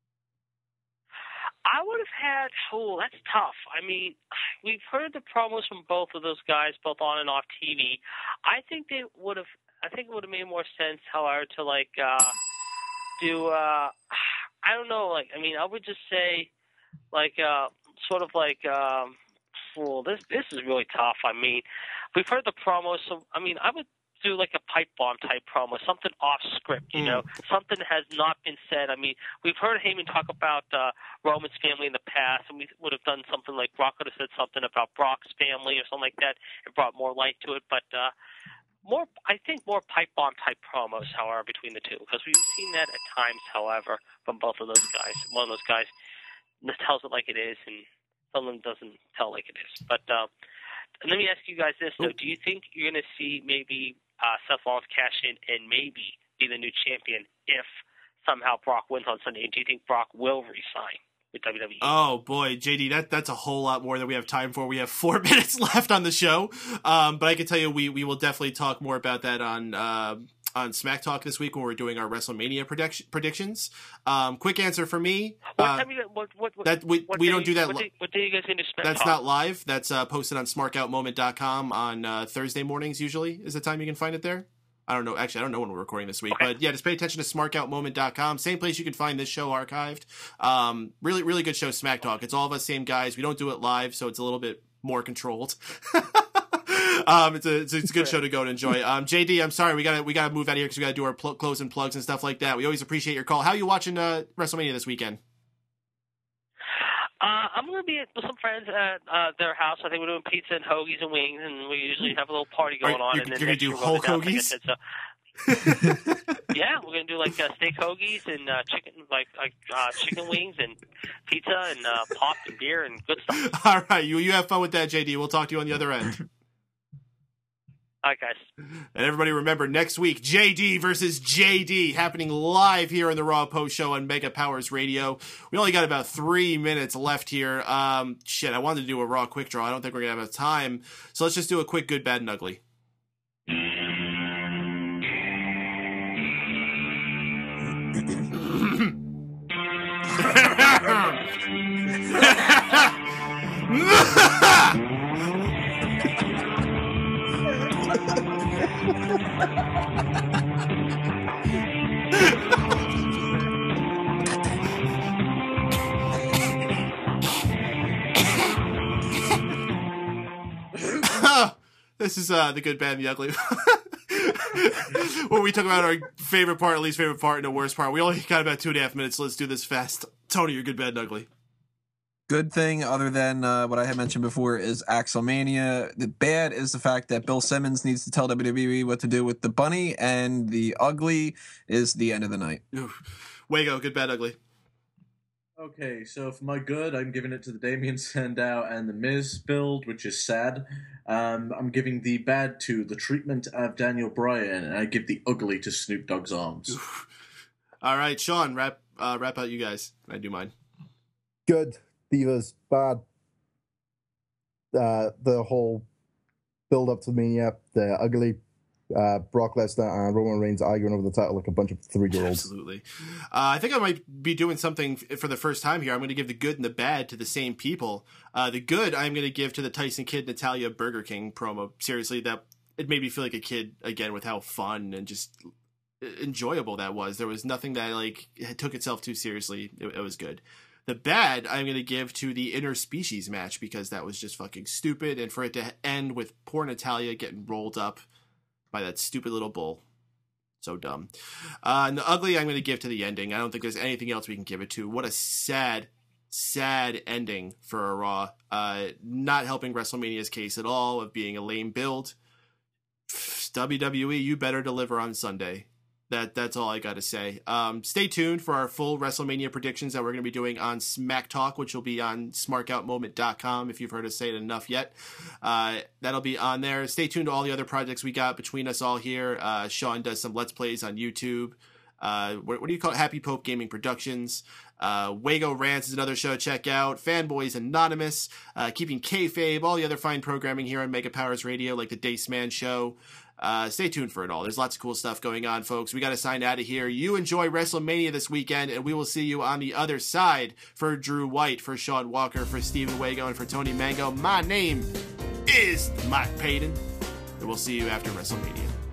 I would have had. Oh, that's tough. I mean, we've heard the promos from both of those guys, both on and off TV. I think they would have. I think it would have made more sense, however, to like do. I don't know. Like, I mean, I would just say, like, sort of like. Well, this is really tough. I mean, we've heard the promos. So, I mean, I would do like a pipe bomb type promo, something off script, you know, something that has not been said. I mean, we've heard Heyman talk about Roman's family in the past, and we would have done something like Brock could have said something about Brock's family or something like that and brought more light to it. But I think more pipe bomb type promos, however, between the two, because we've seen that at times, however, from both of those guys. One of those guys tells it like it is, and some of them doesn't tell like it is. But let me ask you guys this, though. Do you think you're going to see maybe Seth Rollins cash in and maybe be the new champion if somehow Brock wins on Sunday? And do you think Brock will resign with WWE? Oh boy, JD, that's a whole lot more than we have time for. We have 4 minutes left on the show, but I can tell you we will definitely talk more about that on on Smack Talk this week when we're doing our WrestleMania predictions. Quick answer for me. What time you got, we don't do that. What day are you guys going to Smack That's Talk? not live. That's posted on smarkoutmoment.com on Thursday mornings. Usually is the time you can find it there. I don't know. Actually, I don't know when we're recording this week, but yeah, just pay attention to smarkoutmoment.com. Same place you can find this show archived. Really, really good show, Smack Talk. It's all of us, same guys. We don't do it live, so it's a little bit more controlled. It's a good show to go and enjoy. JD, I'm sorry, we gotta move out of here because we gotta do our closing plugs and stuff like that. We always appreciate your call. How are you watching WrestleMania this weekend? I'm going to be with some friends at their house. I think we're doing pizza and hoagies and wings, and we usually have a little party going on. You're going to do Hulk hoagies? Yeah, we're going to do like steak hoagies and chicken wings and pizza and pop and beer and good stuff. All right, you have fun with that, JD. We'll talk to you on the other end. All right, guys. And everybody remember, next week, JD versus JD, happening live here in the Raw Post Show on Mega Powers Radio. We only got about 3 minutes left here. I wanted to do a Raw quick draw. I don't think we're going to have enough time. So let's just do a quick good, bad, and ugly. This is the good, bad, and the ugly. When we talk about our favorite part, least favorite part, and the worst part. We only got about 2.5 minutes, so let's do this fast. Tony, your good, bad, and ugly. Good thing, other than what I had mentioned before, is Axelmania. The bad is the fact that Bill Simmons needs to tell WWE what to do with the bunny, and the ugly is the end of the night. Wago, good, bad, ugly. Okay, so for my good, I'm giving it to the Damien Sandow and the Miz build, which is sad. I'm giving the bad to the treatment of Daniel Bryan, and I give the ugly to Snoop Dogg's arms. Oof. All right, Sean, wrap out you guys. I do mine. Good. Divas. Bad. The whole build up to Mania. The ugly. Brock Lesnar and Roman Reigns arguing over the title like a bunch of 3-year-olds. Absolutely. I think I might be doing something for the first time here. I'm going to give the good and the bad to the same people. The good I'm going to give to the Tyson Kidd Natalya Burger King promo. Seriously, that it made me feel like a kid again with how fun and just enjoyable that was. There was nothing that took itself too seriously. It was good. The bad I'm going to give to the interspecies match because that was just fucking stupid, and for it to end with poor Natalya getting rolled up by that stupid little bull. So dumb. And the ugly I'm going to give to the ending. I don't think there's anything else we can give it to. What a sad ending for a Raw. Not helping WrestleMania's case at all of being a lame build. WWE, you better deliver on Sunday. That's all I got to say. Stay tuned for our full WrestleMania predictions that we're going to be doing on Smack Talk, which will be on smarkoutmoment.com if you've heard us say it enough yet. That'll be on there. Stay tuned to all the other projects we got between us all here. Sean does some Let's Plays on YouTube. What do you call it? Happy Pope Gaming Productions. Wago Rants is another show to check out. Fanboys Anonymous. Keeping Kayfabe. All the other fine programming here on Mega Powers Radio, like the Dace Man Show. Stay tuned for it all. There's lots of cool stuff going on, folks. We got to sign out of here. You enjoy WrestleMania this weekend, and we will see you on the other side. For Drew White, for Sean Walker, for Steven Wago, and for Tony Mango, my name is Mike Payton, and we'll see you after WrestleMania.